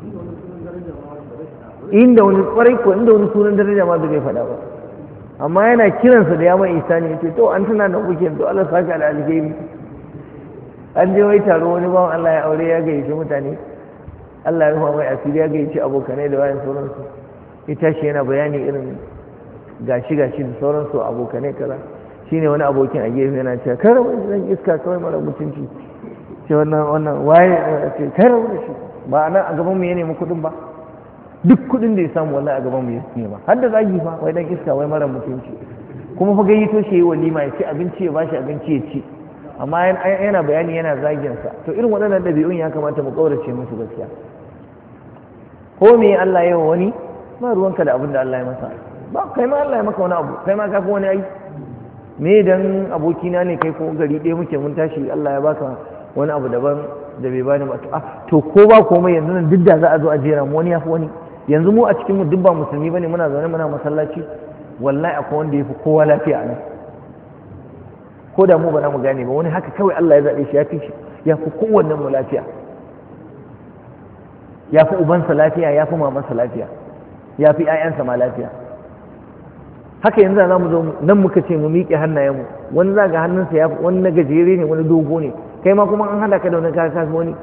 inda wani kwarai ko inda wani sunan daraja ma bai faɗa ba amma yana kiransa da ya mai isani ya ce to an tana da kuke to Allah saka da alheri an je wai taro wani bawan Allah ya aure ya gayyace mutane Allah ya rufa mai asiri ya gayyace abokanai da wayan sauransu ya tashi yana bayani irin gashi da sauransu abokanai kaza shine wani abokin a gefe yana cewa kar wani zan iska kawai mara mutunci ce wannan waye ce kar wani shi ba nan a gaban mu ya nemi kuɗin ba duk kuɗin da ya samu wallahi a gaban mu ya nema har da zagi fa wai dan iska wai mara mutunci kuma fa gayyato shi yayi walima ya ci abinci ya bashi abinci ya ci amma yana bayani yana zagin sa to irin waɗannan ɗabi'un ya kamata mu kaurace musu gaskiya ko me Allah ya yi wani ba ruwanka da abin da Allah ya masa ba kai ma Allah ya maka wani abu kai ma ka fi wani ai me dan abokina ne kai ko gari ɗaya muke mun tashi Allah ya baka wani abu daban da bai bani ba to ko ba komai yanzu nan duk da za a zo a jera mu wani ya fi wani yanzu mu a cikin mu duk ba musulmi bane muna zaune muna masallaci wallahi akwai wanda yafi kowa lafiya a nan ko da mu ba za mu gane ba wani haka kawai Allah ya zaɓe shi ya fi shi ya fi kowannen mu lafiya ya fi ubansa lafiya ya fi mamansa lafiya ya fi ƴaƴansa ma lafiya haka yanzu za mu zo nan muka ce mu miƙe hannayenmu wani za ga hannunsa ya wani na gajere ne wani dogo ne kai ma kuma an hada ka da wani kaka wani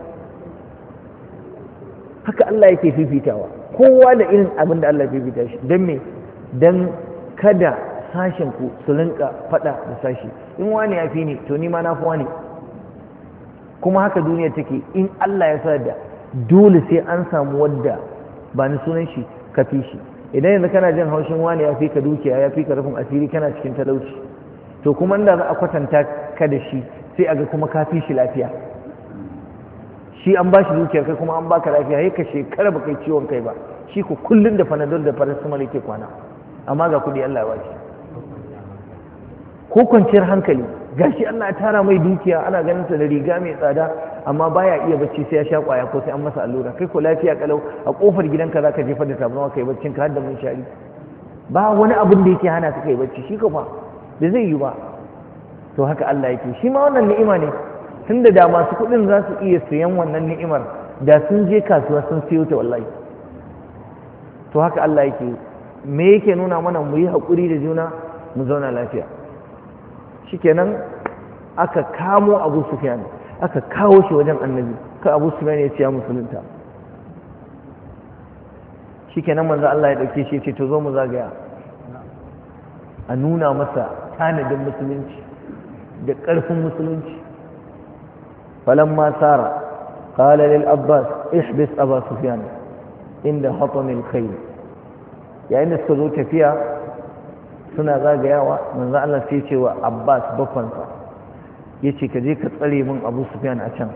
haka Allah yake fifitawa kowa da irin abin da Allah ya fifita shi don me don kada sashen ku su rinka faɗa da sashi in wani ya fi ni to ni ma na fi wani kuma haka duniya take in Allah ya sa da dole sai an samu wadda ba ni sunan shi ka fi shi idan yanzu kana jin haushin wani ya fi ka dukiya ya fi ka rufin asiri kana cikin talauci to kuma inda za a kwatanta ka da shi sai a ga kuma ka fi shi lafiya shi an ba shi dukiyar kai kuma an baka lafiya sai ka shekara ba kai ciwon kai ba shi ku kullum da panadol da paracetamol yake kwana amma ga kuɗi Allah ya ba shi ko kwanciyar hankali gashi Allah ya tara mai dukiya ana ganin sa da riga mai tsada amma baya iya bacci sai ya sha kwaya ko sai an masa allura kai ko lafiya kalau a kofar gidanka zaka jefar da tabarma kai baccin ka har da mun shari ba wani abin da yake hana ka kai bacci shi ka fa da zai yi ba to haka Allah yake shi ma wannan ni'ima ne tunda da masu kuɗin za su iya sayan wannan ni'imar da sun je kasuwa sun siyo ta wallahi to haka Allah yake me yake nuna mana mu yi haƙuri da juna mu zauna lafiya shikenan aka kamo Abu Sufyan aka kawo shi wajen annabi ka Abu Sufyan ya ce ya musulunta shikenan manzo Allah ya dauke shi ya ce to zo mu zagaya a nuna masa tanadin musulunci da ƙarfin musulunci falamma sara qala lil Abbas ihbis Aba Sufyan inda hatamil khayl yayin da suka zo tafiya suna zagayawa manzo Allah sai ce wa Abbas bafansa yace ka je ka tsare min Abu Sufyan a can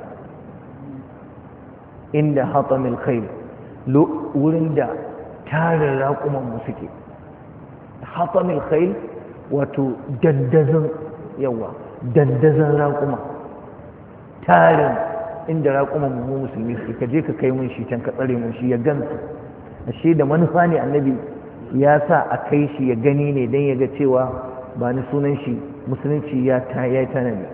inda hatamil khayl wurin da tarin raƙuman mu suke hatamil khayl wato dandazon yawa dandazon raƙuma tarin inda raƙuman mu musulmi suke ka je ka kai mun shi can ka tsare mun shi ya gansu ashe da manufa ne annabi ya sa a kai shi ya gani ne don ya ga cewa ba ni sunan shi musulunci ya yi tanadi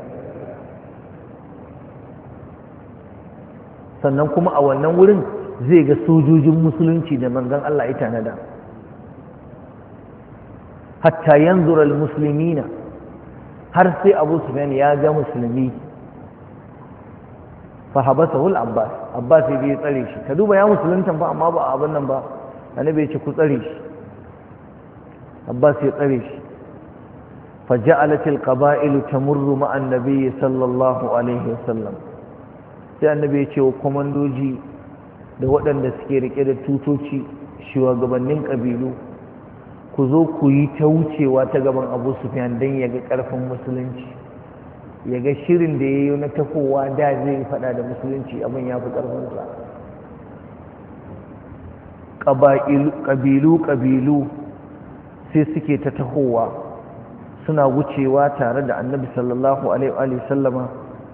sannan kuma a wannan wurin zai ga sojojin musulunci da manzon Allah ya tanada hatta yanzura almuslimina har sai Abu Sufyan ya ga musulmi fa habasahu al-Abbas Abbas ya tsare shi ka duba ya musulunta ba amma ba abin nan ba annabi ya ce ku tsare shi Abbas ya tsare shi fa ja'alat al-qaba'il tamurru ma'a an-nabi sallallahu alaihi wasallam sai annabi ya ce wa komandoji da waɗanda suke rike da tutoci shugabannin kabilu ku zo ku yi ta wucewa ta gaban Abu Sufyan dan ya ga ƙarfin musulunci ya ga shirin da ya yi na tafowa da zai faɗa da musulunci abin ya fi ƙarfinsa ƙabilu sai suke ta tahowa suna wucewa tare da annabi sallallahu alaihi wa sallama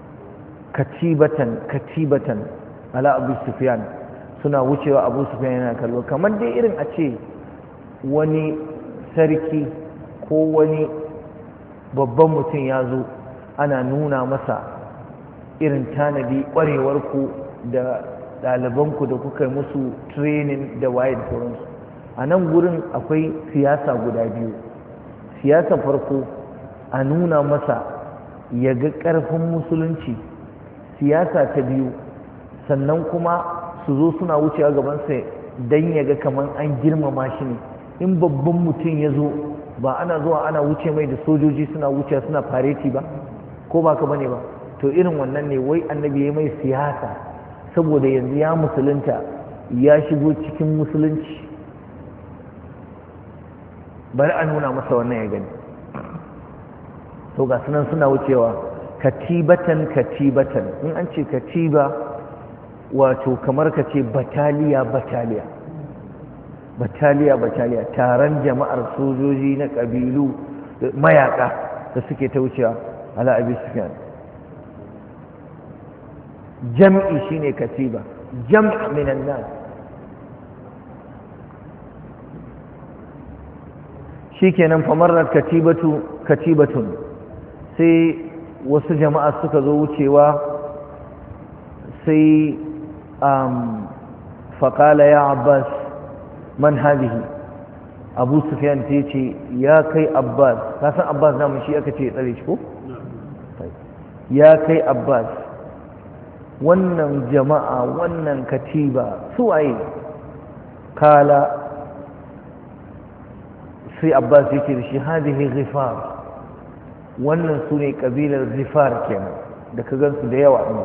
katibatan ala abu sufyan, suna wucewa abu sufyan yana kallo, kamar dai irin a ce wani sarki ko wani babban mutum ya zo ana nuna masa irin tanadi ƙwarewarku da ɗalibanku da kuka yi musu training da waye da sauransu. A nan gurin akwai siyasa guda biyu. Siyasa farko a nuna masa ya ga ƙarfin musulunci, siyasa ta biyu sannan kuma su zo suna wucewa gabansa don ya ga kamar an girmama shi ne. In babban mutum ya zo ba ana zuwa ana wuce mai da sojoji suna wuce suna fareti ba, ko ba ka bane ba, to irin wannan ne wai annabi ya mai siyasa saboda yanzu ya musulunta ya shigo cikin musulunci, bari a nuna masa wannan ya gani. to ga sunan suna wucewa katibatan in an ce katiba wato kamar ka ce bataliya taron jama'ar sojoji na ƙabilu mayaka da suke ta wucewa ala abi sufyan. jam'i shine katiba, jam' minan nas. shikenan famarrat katibatun sai wasu jama'a suka zo wucewa sai faƙala ya abbas man hadihi, abu sufyan ta ce ya kai abbas, ka san abbas namun shi aka ce ya tsare shi ko? ya kai abbas, wannan jama'a wannan katiba su waye? kala sai abbas yake da shi hadihi ghifar, wannan su ne ƙabilar ghifar kenan da ka gansu da yawa ne.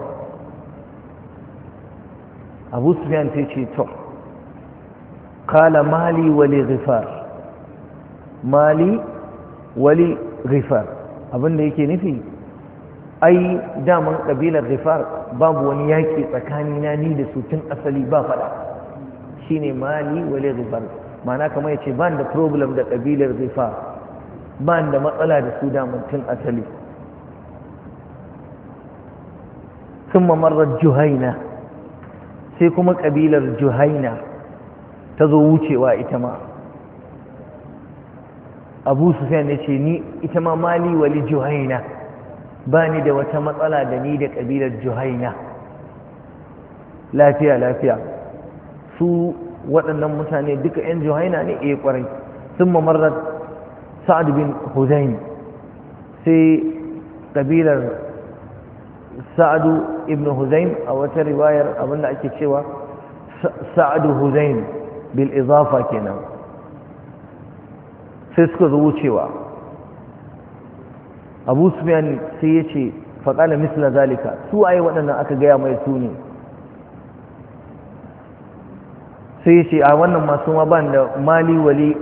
abu sufyan ta ce to kala mali wali ghifar, mali wali ghifar, abinda yake nufi ai daman ƙabilar ghifar babu wani yaƙi tsakanina ni da su tun asali ba faɗa, shine mali wali ghifar. ma'ana kamar ya ce ba da problem da ƙabilar ghifar, ba da matsala da su daman tun asali. sun marar juhaina, sai kuma ƙabilar juhaina ta zo wucewa ita ma. abu sufyan ya ce ni ita ma mali wali juhaina, ba ni da wata matsala da ni da ƙabilar juhaina, lafiya su waɗannan mutane duka 'yan juhaina ne ƙwarai. sun marar sa'ad bin huzain, sai ƙabilar sa'adu ibn huzain, a wata riwayar abinda ake cewa sa'adu huzain bil izafa kenan, sai suka zo wucewa. abu sufyan sai ya ce faƙala misla zalika, su waye waɗannan aka gaya mai su ne? sai ya ce a wannan masu ma ban da mali wali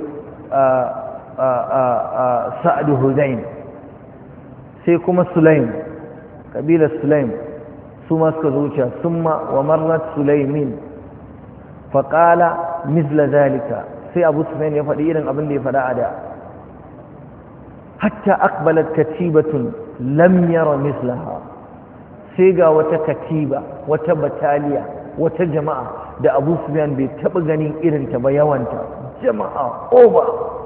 sa'adu huzain, sai kuma sulaim, ƙabilar sulaim su ma suka zuciya. summa wa marrat sulaimin faƙala misla zalika, sai abu sufyan ya faɗi irin abin da ya faɗa a da. hatta aqbalat katibatun lam yara mislaha, sai ga wata katiba, wata bataliya, wata jama'a da abu sufyan bai taɓa ganin irinta ba, yawanta jama'a over.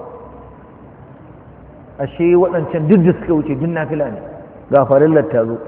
ashe waɗancan duk da suka wuce duk nafila ne, ga farillar ta zo.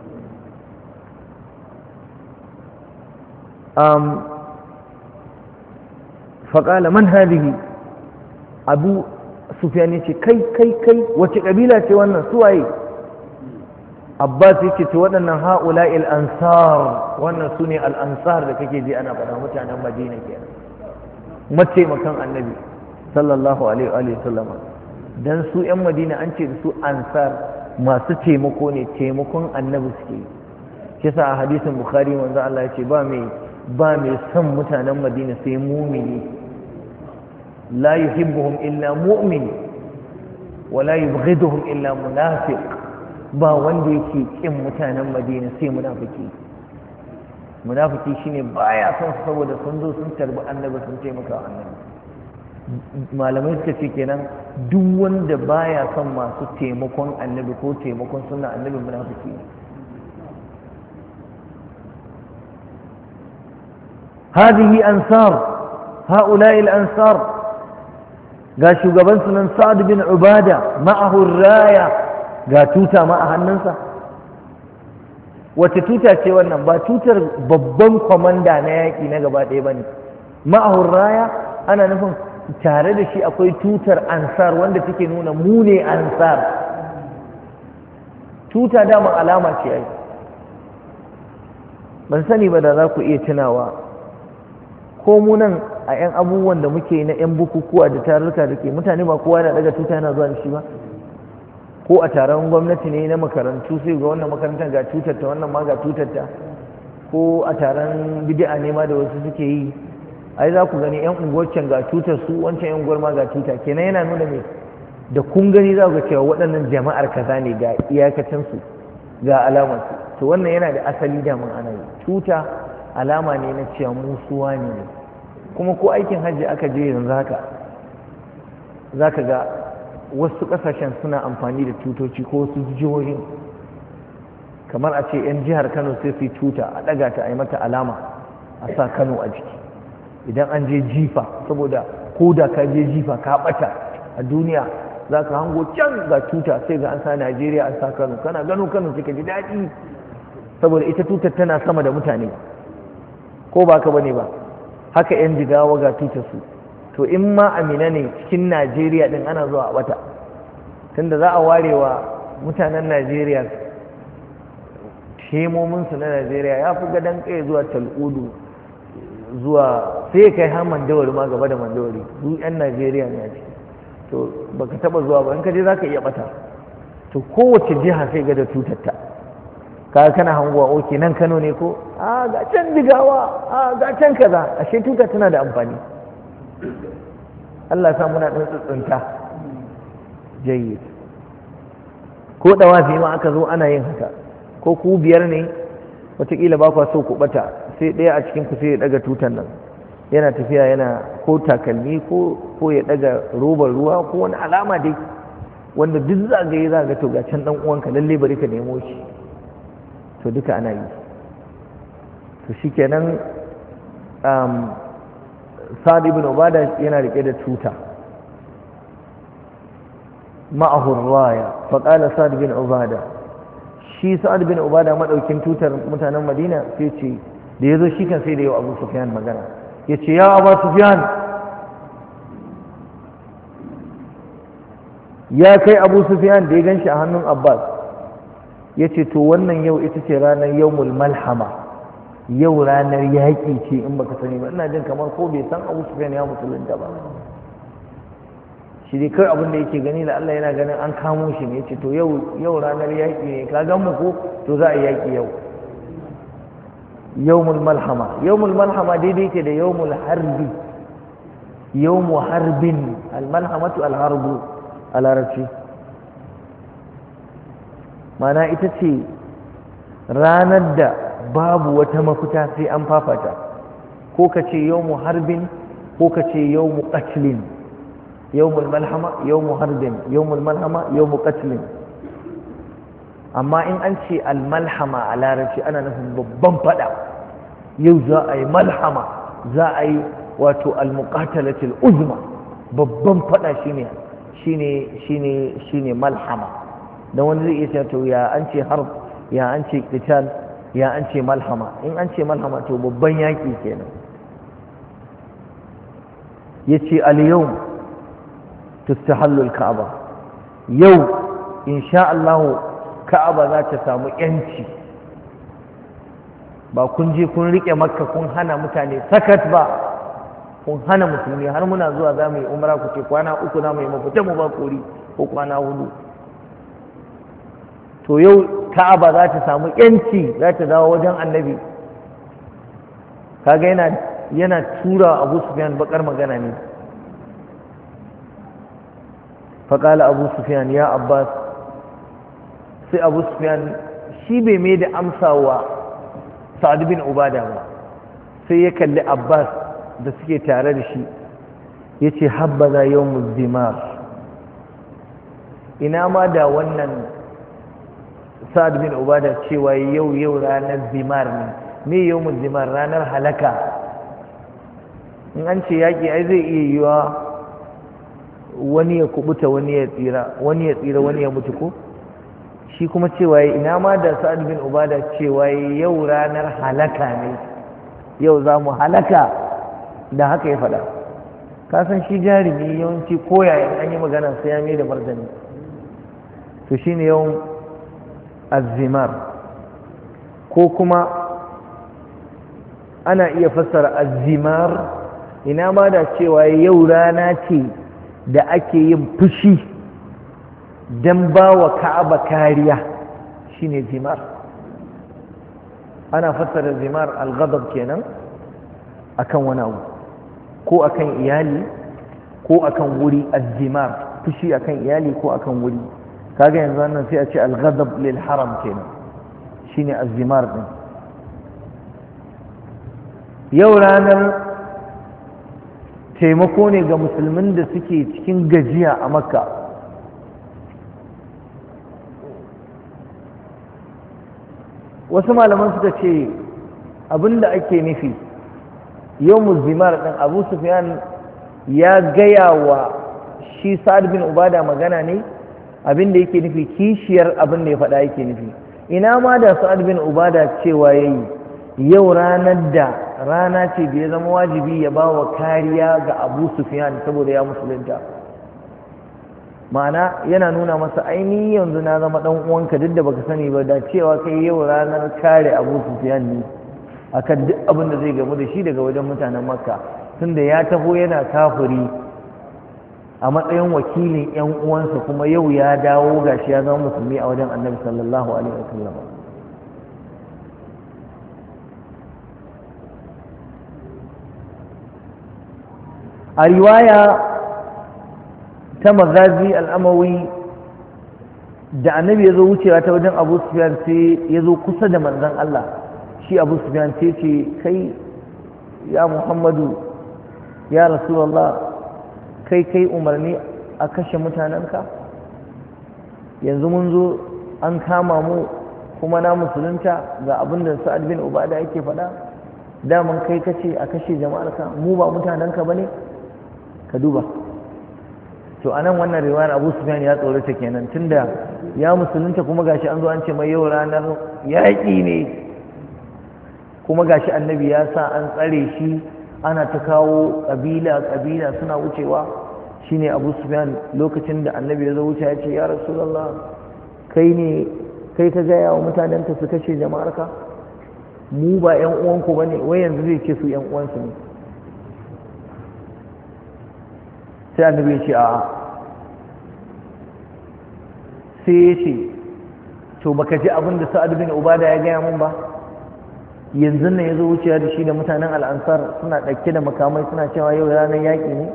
faƙala man hadihi, abu sufyan ya ce kai wace ƙabila ce wannan, suwaye? abbas ya ce to waɗannan ha'ula'il ansar, wannan su ne al'ansar da kake ji ana faɗa, mutanen madina kenan, mataimakan annabi sallallahu alaihi wa sallama. dan su 'yan madina an ce da su ansar, masu taimako ne, taimakon annabi suke yi. kisa a hadisin bukhari manzo Allah ya ce ba mai son mutanen madina sai mumini, la yuhibbuhum illa mu'min wa la yubghiduhum illa munafiq, ba wanda yake kin mutanen madina sai munafiki shine baya son su saboda sun zo sun tarbi annabi sun taimaka annabi. malamai suka ce kenan duk wanda baya son masu taimakon annabi ko taimakon sunna annabi munafiki ne. هذه أنصار هؤلاء الأنصار قال شوغبان سنن سعد بن عبادة معه الراية قال توتا معها الننسى وتتوتا شوانا با توتر ببن كوماندا نياكي نغبا ديباني معه الراية أنا نفهم tare da shi akwai tutar ansar wanda take nuna mu ne ansar. Tuta daman alama ce ai, ban sani ba da za ku iya tunawa ko mu nan a 'yan abubuwan da muke na 'yan bukukuwa da tarurruka da ke mutane ba kowa yana daga tuta yana zuwa da shi ba, ko a taron gwamnati ne na makarantu sai ga wannan makarantar ga tutarta wannan ma ga tutarta, ko a taron bid'a ne ma da wasu suke yi, ai za ku gani 'yan unguwar can ga tutar su wancan 'yan unguwar ma ga tuta, kenan yana nuna me da kun gani za ku ga cewa waɗannan jama'ar kaza ne ga iyakacinsu ga alamarsu. To wannan yana da asali da mun ana yi. Tuta alama ne na cewa musuwa ne, kuma ko aikin hajji aka je yanzu haka za ka ga wasu ƙasashen suna amfani da tutoci ko wasu jihohin, kamar a ce 'yan jihar Kano sai su yi tuta a ɗaga ta a yi mata alama a sa Kano a jiki idan an je jifa, saboda ko da ka je jifa ka ɓata a duniya za ka hango can ga tuta sai ga an sa Najeriya an sa Kano, kana gano Kano sai ka ji daɗi saboda ita tutar tana sama da mutane, ko ba ka bane ba. Haka 'yan Jigawa ga tutar su. To in ma Amina ne cikin Najeriya din ana zuwa a bata, tunda za a ware wa mutanen Najeriya shemominsu na Najeriya ya fi gadon kai zuwa Tal'udu zuwa sai kai har Mandawari ma gaba da Mandawari, duk 'yan Najeriya ne a ciki. To baka taba zuwa ba, in ka je za ka iya bata. To kowace jiha sai ga da tutarta, ka kana hanguwa oke nan Kano ne ko a ga can Jigawa a ga can kaza, ashe tuta tana da amfani. Allah sa muna ɗan tsuntsunta jayyid. Ko ɗawafi ma aka zo ana yin haka, ko ku biyar ne wataƙila ba kwa so ku ɓata, sai ɗaya a cikin ku sai ya ɗaga tutan nan yana tafiya yana ko takalmi ko ya ɗaga robar ruwa ko wani alama dai wanda duk za ga yi za ga to ga can ɗan uwanka lalle bari ka nemo shi. To duka ana yi. To shikenan Sa'ad ibn Ubada yana rike da tuta ma'ahu raya fa qala Sa'ad ibn Ubada, shi Sa'ad ibn Ubada madaukin tutar mutanen Madina sai ce da yazo shi kan sai da yau Abu Sufyan magana, yace ya Abu Sufyan, ya kai Abu Sufyan, da ya ganshi a hannun Abbas yace to wannan yau ita ce ranar yawmul malhama, yau ranar yaƙi ce in baka sani ba. Ina jin kamar ko bai san Abu Sufyan ya musulunta ba, shi dai kai abin da yake gani da Allah yana ganin an kamo shi ne, yace to yau ranar yaƙi ne, ka gan mu ko to za a yi yaƙi yau. Yawmul malhama, yawmul malhama daidai ke da yawmul harbi, yawmu harbin, al malhamatu al harbu a larabci, mana ita ce ranar da babu wata mafita sai an fafata, ko ka ce yawmu harbin ko ka ce yawmu qatlin, yawmul malhama yawmu harbin, yawmul malhama yawmu qatlin. Amma in an ce al malhama a larabci ana nufin babban fada, yau za a yi malhama, za a yi wato al muqatalatul uzma, babban fada shine malhama. dan wani zai iya cewa to ya an ce harb, ya an ce qital, ya an ce malhama. In an ce malhama to babban yaki kenan. yace al-yawm tustahallu al-ka'ba, yau insha Allah Ka'aba za ta samu yanci. Ba kun je kun rike Makka kun hana mutane sakat ba, kun hana musulmi, har muna zuwa za mu yi umra ku ce kwana 3 za mu yi mafita mu ba kori, ko kwana 4. to yau Ka'aba za ta samu yanci, za ta dawo wajen Annabi. kaga yana tura Abu Sufyan bakar magana ne. faqala Abu Sufyan ya Abbas, sai Abu Sufyan shi bai mai da amsawa Sa'ad bin Ubada ba, sai ya kalli Abbas da suke tare da shi yace habbaza yawmuz zimar, ina ma da wannan Sa'ad bin Ubada cewa yau ranar zimar ne. Me yawmuz zimar? ranar halaka. in an ce yaƙi ai zai iya yiwa wani ya kubuta wani ya tsira, wani ya mutu ko? shi kuma cewa ina ma da Sa'ad bin Ubada cewa yau ranar halaka ne, yau za mu halaka, da haka ya faɗa. kasan shi jarumi yawanci koyayen an yi magana sai ya mai da martani. to shi ne yawan azimar. ko kuma ana iya fassara azimar, ina ma da cewa yau rana ce da ake yin fushi don ba wa Ka'aba kariya, shi ne zimar. ana fassara zimar al-ghadab kenan akan wani abu, ko akan iyali ko akan wuri. az-zimar fushi akan iyali ko akan wuri. kaga yanzu wannan sai a ce al-ghadab lil haram kenan, shine az-zimar din. yau ranar taimako ne ga musulmin da suke cikin gajiya a Makka. wasu malaman suka ce abinda ake nufi yawmuz zimar din, Abu Sufyan ya gaya wa shi Sa'ad bin Ubada magana ne, abinda yake nufi kishiyar abin da ya faɗa yake nufi. ina ma da Sa'ad bin Ubada cewa yayi yau rana ce da ya zama wajibi ya ba wa kariya ga Abu Sufyan saboda ya musulunta. ma'ana yana nuna masa ainihin yanzu na zama dan uwanka duk da baka sani ba, da cewa kai yau ranar kare Abu Sufyan ne akan duk abin da zai gamu da shi daga wajen mutanen Makka, tunda ya taho yana kafiri a matsayin wakilin yan uwansa, kuma yau ya dawo gashi ya zama musulmi a wajen Annabi sallallahu alaihi wasallam. a riwaya ta Maghazi al-Amawi, da Annabi ya zo wucewa ta wajen Abu Sufyan sai ya zo kusa da manzon Allah. shi Abu Sufyan sai ce, kai ya Muhammadu, ya Rasulullah, kai umarni a kashe mutanenka? yanzu mun zo an kama mu kuma na musulunta, ga abin da Sa'ad bin Ubada yake faɗa, daman kai kace a kashe jama'arka, mu ba mutanenka bane? ka duba. to anan wannan riwayar Abu Sufyan ya tsorata kenan, tunda ya musulunta kuma gashi an zo an ce mai yau ranar yaƙi ne, kuma gashi Annabi ya sa an tsare shi, ana ta kawo ƙabila suna wucewa. shine Abu Sufyan lokacin da Annabi ya zo wuce ya ce, ya Rasulullah, kai ka gaya wa mutanenka su kashe jama'arka? mu ba 'yan uwanku bane? wai yanzu zai ce su 'yan uwansu ne. sai Annabi ya ce a'a. sai ya ce, to baka ji abin da Sa'ad bin Ubada ya gaya mun ba? yanzu ne ya zo wucewa da shi da mutanen al'ansar suna ɗauke da makamai suna cewa yau ranar yaƙi ne.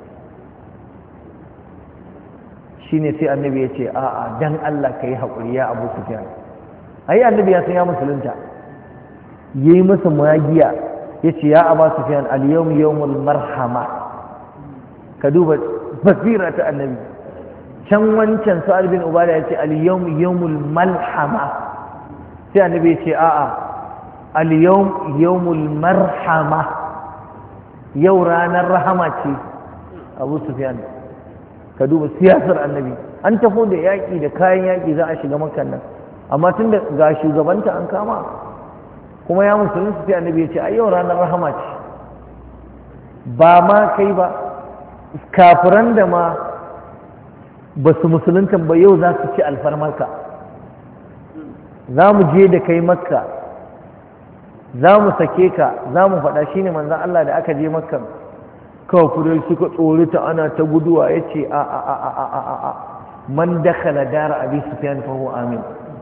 shi ne sai Annabi ya ce a'a, dan Allah ka yi haƙuri ya Abu Sufyan. ai Annabi ya san ya musulunta, ya yi masa magiya ya ce ya Abu Sufyan, al-yawm yawmul marhama. ka duba basira ta Annabi. can wancan Sa'ad bin Ubada ya ce al-yawm yawmul malhama, sai Annabi ya ce a'a, al-yawm yawmul marhama, yau ranar rahama ce. Abu Sufyan, ka duba siyasar Annabi. an tafi da yaƙi da kayan yaƙi za a shiga Makka nan, amma tun da ga shugabanta an kama kuma ya musulunci, sai Annabi ya ce a yau ranar rahama ce. ba ma kai ba, kafiran da ma ba su musulunta ba yau za su ci alfarmarka. za mu je da kai Makka, za mu sake ka, za mu faɗa. shi ne manzan Allah da aka je Makka, kafirai suka tsorita ana ta guduwa, ya ce a man dakhala dara Abi Sufyan fa huwa amin.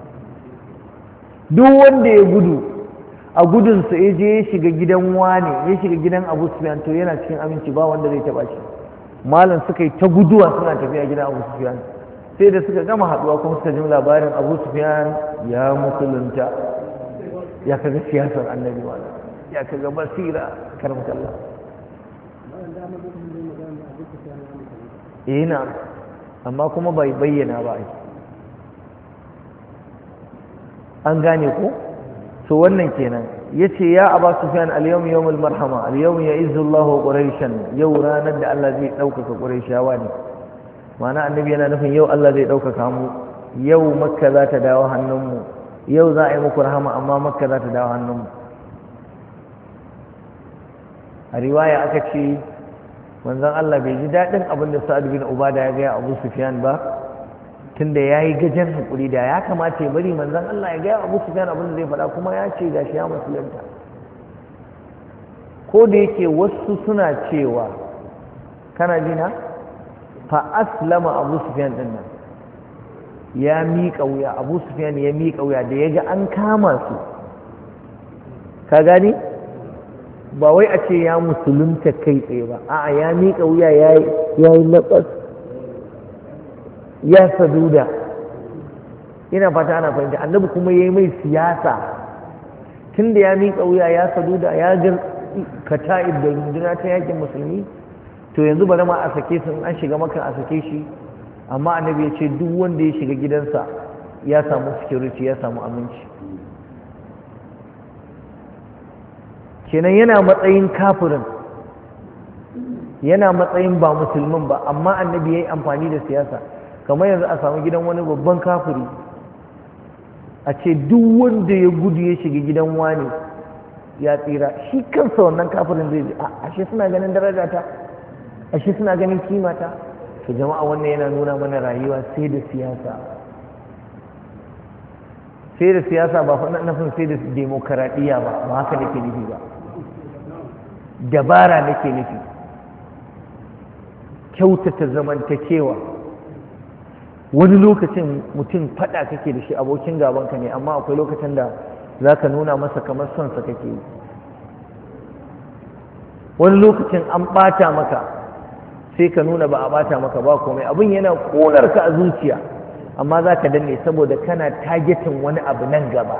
duk wanda ya gudu a gudunsa ya je ya shiga gidan wane, ya shiga gidan Abu Sufyan, to yana cikin aminci, ba wanda zai taɓa shi. malam suka yi ta guduwa suna tafiya gidan Abu Sufyan, sai da suka gama haɗuwa kuma suka ji labarin Abu Sufyan ya musulunta. ya kaga siyasar Annabi, malam ya kaga basira, karmakallah. na amma kuma bai bayyana ba ai an gane ko so wannan kenan yace ya Aba Sufyan al-yawm yawmul marhama al-yawm ya'izzu Allahu quraishan yau ranar da Allah zai ɗaukaka quraishawa ne ma'ana annabi yana nufin yau Allah zai ɗaukaka mu yau makka za ta dawo hannunmu yau za a yi muku rahama amma makka za ta dawo hannunmu a riwaya aka ce manzon Allah bai ji daɗin abin da Sa'ad bin Ubada ya gaya Abu Sufyan ba tunda ya yi gajen haƙuri da ya kamata ya bari manzon Allah ya gaya Abu Sufyan abin da zai faɗa kuma ya ce gashi ya musulunta ko da yake wasu suna cewa kana ji na fa aslama Abu Sufyan din nan ya miƙa wuya Abu Sufyan ya miƙa wuya da ya ga an kama su ka gani ba wai a ce ya musulunta kai tsaye ba a'a ya miƙa wuya ya yi laɓas ya saduda ina fata ana fahimta annabi kuma ya yi mai siyasa tun da ya miƙa wuya ya saduda ya ga kata'ib da runduna ta yakin musulmi to yanzu bari ma a sake su an shiga maka a sake shi amma annabi ya ce duk wanda ya shiga gidansa ya samu security ya samu aminci kenan yana matsayin kafirin yana matsayin ba musulmin ba amma annabi ya yi amfani da siyasa kamar yanzu a samu gidan wani babban kafiri a ce duk wanda ya gudu ya shiga gidan wani ya tsira shi kansa wannan kafirin zai ji ashe suna ganin darajata ashe suna ganin kimata to jama'a wannan yana nuna mana rayuwa sai da siyasa sai da siyasa ba fa nufin sai da demokaradiyya ba haka nake nufi ba dabara nake nufi kyautata zamantakewa wani lokacin mutum fada kake da shi abokin gabanka ne amma akwai lokacin da za ka nuna masa kamar son sa kake yi wani lokacin an bata maka sai ka nuna ba a bata maka ba komai abin yana ƙonar ka a zuciya amma za ka danne saboda kana targetin wani abu nan gaba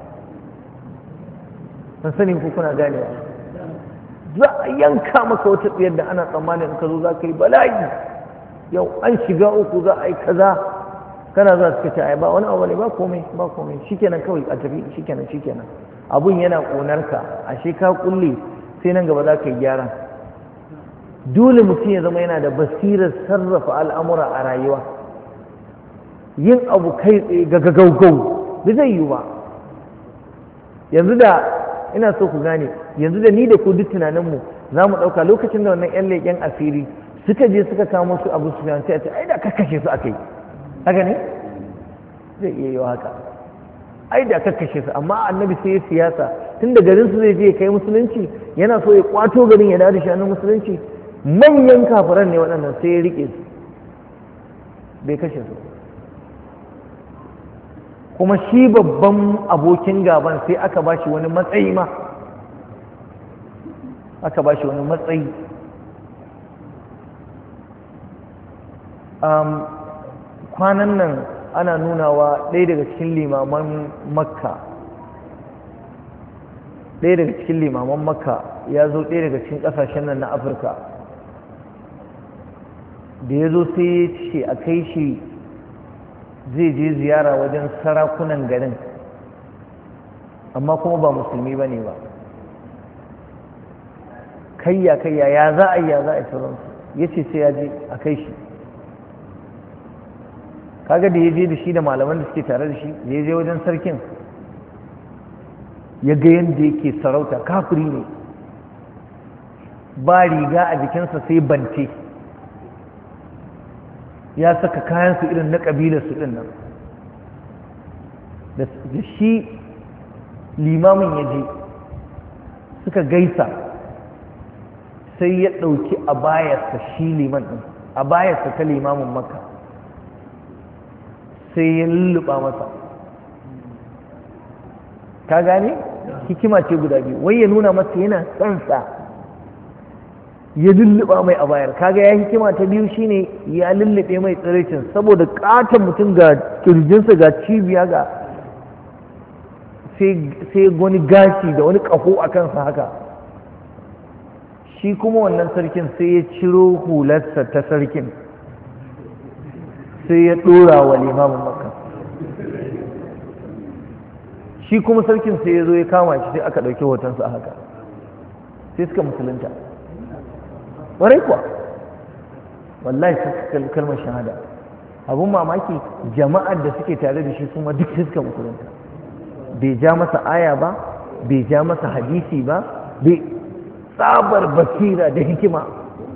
san sanin ku kuna ganewa za a yanka maka wata tsayar da ana tsammanin in ka zo za ka yi bala'i yau an shiga uku za a yi kaza kana za su kace ai ba wani abu ne ba komai shikenan kawai a tafi shikenan abun yana ƙonar ka ashe ka kulle sai nan gaba za ka yi gyara dole mutum ya zama yana da basirar sarrafa al'amura a rayuwa yin abu kai tsaye ga gaugau da zai yi ba yanzu da ina so ku gane yanzu da ni da ku duk tunaninmu za mu ɗauka lokacin da wannan 'yan leƙen asiri suka je suka kamo su Abu Sufyan sai a ce ai da kakkashe su aka yi haka ne zai iya yi haka ai da kakkashe su amma annabi sai ya siyasa tun da garin su zai je kai musulunci yana so ya kwato garin ya dawo da shanun musulunci manyan kafiran ne waɗannan sai ya rike su bai kashe su kuma shi babban abokin gaban sai aka ba shi wani matsayi ma aka ba shi wani matsayi kwanan nan ana nunawa ɗaya daga cikin limaman makka ya zo ɗaya daga cikin ƙasashen nan na afirka da ya zo sai ya ce a kai shi zai je ziyara wajen sarakunan garin amma kuma ba musulmi ba ne ba kayya ya za a yi sauransu ya ce sai ya je a kai shi kaga da ya je da shi da malaman da suke tare da shi da ya je wajen sarkin ya ga yadda yake sarauta kafiri ne ba riga a jikinsa sai bante ya saka kayansu irin na ƙabilarsu ɗin nan da shi limamin ya je suka gaisa sai ya ɗauki abayarsa shi liman ɗin abayarsa ta limamin makka sai ya lulluɓa masa ka gane hikima ce guda biyu wai ya nuna masa yana tsansa ya lulluɓa mai a bayar kaga ya hikima ta biyu shine ya lullube mai tsiraicin saboda ƙaton mutum ga kirjinsa ga cibiya ga sai wani gashi da wani ƙaho a kansa haka shi kuma wannan sarkin sai ya ciro hularsa ta sarkin sai ya ɗora wa limamin Makka. Shi kuma sarkin sai ya zo ya kama shi sai aka ɗauki hotonsa a haka sai suka musulunta. ƙwarai kuwa wallahi suka kalmar shahada. Abun mamaki jama'ar da suke tare da shi kuma duk suka musulunta. Bai ja masa aya ba, bai ja masa hadisi ba, bai tsabar basira da hikima.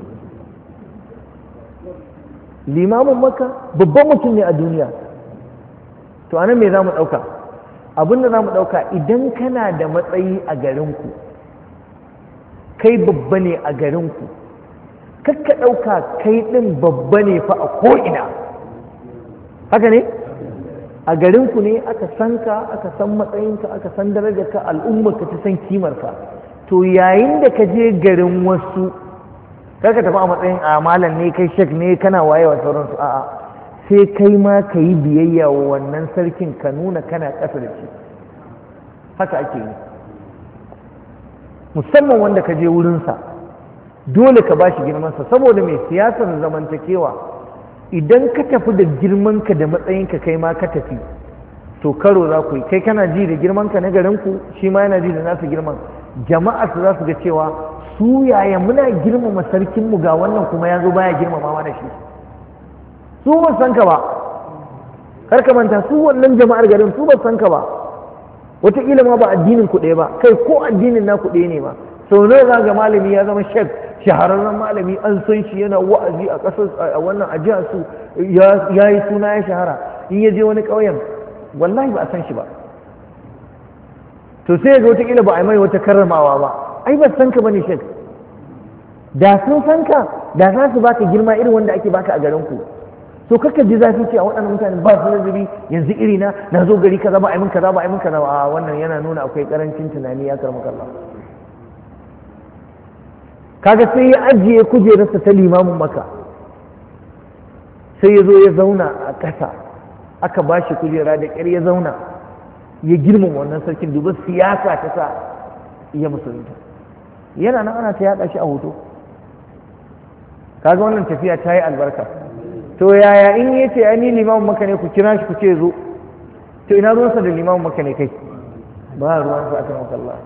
Limamin Makka babban mutum ne a duniya. To anan me za mu ɗauka? Abin da za mu ɗauka, idan kana da matsayi a garinku, kai babba ne a garinku, kakka ɗauka kai ɗin babba ne fa a ko'ina. Haka ne? A garinku ne aka san ka, aka san matsayinka, aka san darajarka, al'ummarka ta san kimarka. To yayin da ka je garin wasu, karka tafi a matsayin a malam ne, kai shek ne, kana wayewa sauransu, a'a. Sai kai ma ka yi biyayya wa wannan sarkin, ka nuna kana ƙasa da shi. Haka ake yi. Musamman wanda ka je wurinsa, dole ka ba shi girmansa, saboda mai siyasar zamantakewa, idan ka tafi da girmanka da matsayinka kai ma ka tafi, to karo za ku yi. Kai kana ji da girmanka na garinku, shi ma yana ji da nasu girman. Jama'a su za su ga cewa su yaya muna girmama sarkinmu, ga wannan kuma ya zo baya girmama mana shi. Su ba san ka ba, kar ka manta, su wannan jama'ar garin su ba san ka ba, wataƙila ma ba addinin ku ɗaya ba, kai ko addinin na ku ɗaya ne ba. Sau nawa za ga malami ya zama shek, shahararren malami, an san shi yana wa'azi a ƙasar, a wannan a jihar su ya yi suna, ya shahara. In ya je wani ƙauyen wallahi ba a san shi ba. To sai ga wataƙila ba a yi mai wata karramawa ba, ai ba san ka bane shek. Da sun san ka, da za su baka girma irin wanda ake baka a garin ku. So kakka ji zafi ce a waɗannan mutane ba su nazari, yanzu iri na zo gari kaza ba a yi min kaza ba a yi min kaza ba. A wannan yana nuna akwai ƙarancin tunani, ya karmu kalla. Kaga sai ya ajiye kujerarsa ta limamin Makka, sai ya zo ya zauna a ƙasa, aka ba shi kujera da ƙyar ya zauna, ya girmama wannan sarkin. Duba siyasa ta sa iya musulunta. Yana nan ana ta yaɗa shi a hoto. Kaga wannan tafiya ta yi albarka. To yaya in ya ce ni limamin Makka ne, ku kira shi ku ce zo, to ina ruwansa da limamin Makka ne kai? Ba ruwansa a kan Allah.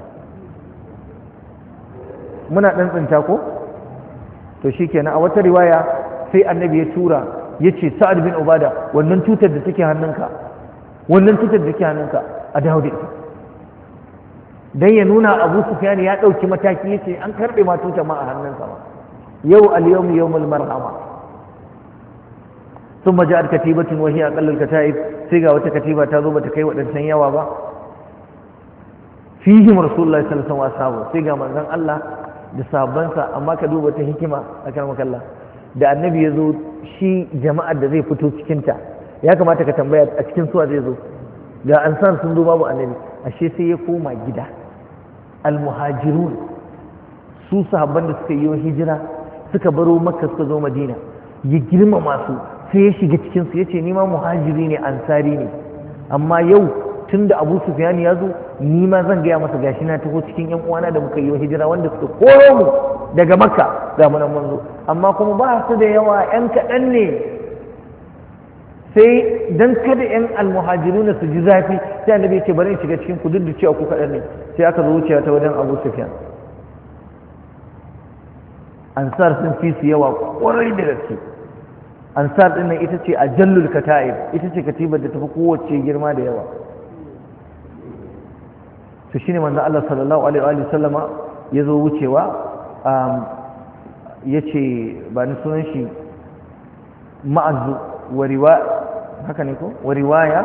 Muna ɗan tsinta ko? To shi kenan a wata riwaya sai annabi ya tura, ya ce Sa'ad bin Ubada, wannan tutar da take hannunka, wannan tutar da take hannunka a dawo da ita. Dan ya nuna Abu Sufyan ya ɗauki mataki, ya ce an karɓe ma tutar ma a hannunsa ma. Yau al-yawm yawmul marhama. ثم جاءت كتيبة وهي أقل الكتائب، سيغا وتكتيبة تذوبة كي وأنسان يوابا فيهم رسول الله صلى الله عليه وسلم وأصحابه، سيغا من ذن الله دسابنسا أما كدوبة حكمة أكرمك الله. da annabi ya zo shi jama'ar da zai fito cikinta ya kamata ka tambaya a cikin suwa zai zo. ga ansar sun zo babu annabi, ashe sai ya koma gida. Al-muhajirun su sahabban da suka yi hijira suka baro Makka suka zo Madina, ya girmama su, sai ya shiga cikinsu ya ce ni ma muhajiri ne, ansari ne, amma yau tun da Abu Sufyan ya zo ni ma zan gaya masa gashi na taho cikin yan uwana da muka yi hijira wanda suka koro mu daga Makka ga mu nan mun zo, amma kuma ba su da yawa, yan kaɗan ne. Sai dan kada yan almuhajirun su ji zafi, sai annabi ya ce bari in shiga cikin ku duk da cewa ku kaɗan ne. Sai aka zo wucewa ta wajen Abu Sufyan. Ansar sun fi su yawa ƙwarai da gaske. Ansar ɗin nan ita ce a jallul kata'ib, ita ce katibar da tafi kowace girma da yawa. To shine manzo Allah sallallahu alaihi wa sallama ya zo wucewa, ya ce ba ni sunan shi ma'azu wa riwaya, haka ne ko? Wa riwaya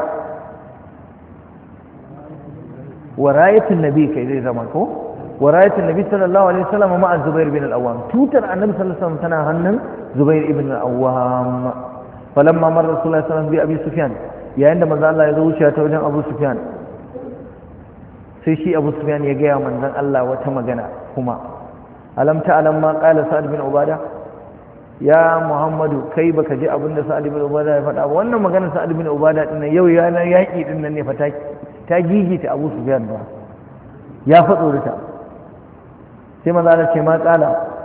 wa rayatul nabi kai zai zama ko? Wa rayatul nabi sallallahu alaihi wa sallama ma'a Zubair bin al-Awwam, tutar annabi sallallahu alaihi wa sallam tana hannun Zubair ibn al-Awwam. Falamma marra Rasulullah sallallahu alaihi wa sallam bi Abi Sufyan, yayin da manzo Allah ya zo wucewa ta wajen Abu Sufyan, sai shi Abu Sufyan ya gaya manzon Allah wata magana kuma. Alam ta'lam ma qala Sa'd bin Ubada, ya Muhammadu kai baka ji abin da Sa'd bin Ubada ya faɗa ba. Wannan maganar Sa'd bin Ubada din nan yau yana yaki din nan ne fa ta gigita Abu Sufyan ba, ya faɗo da ta. Sai manzo Allah ce ma qala,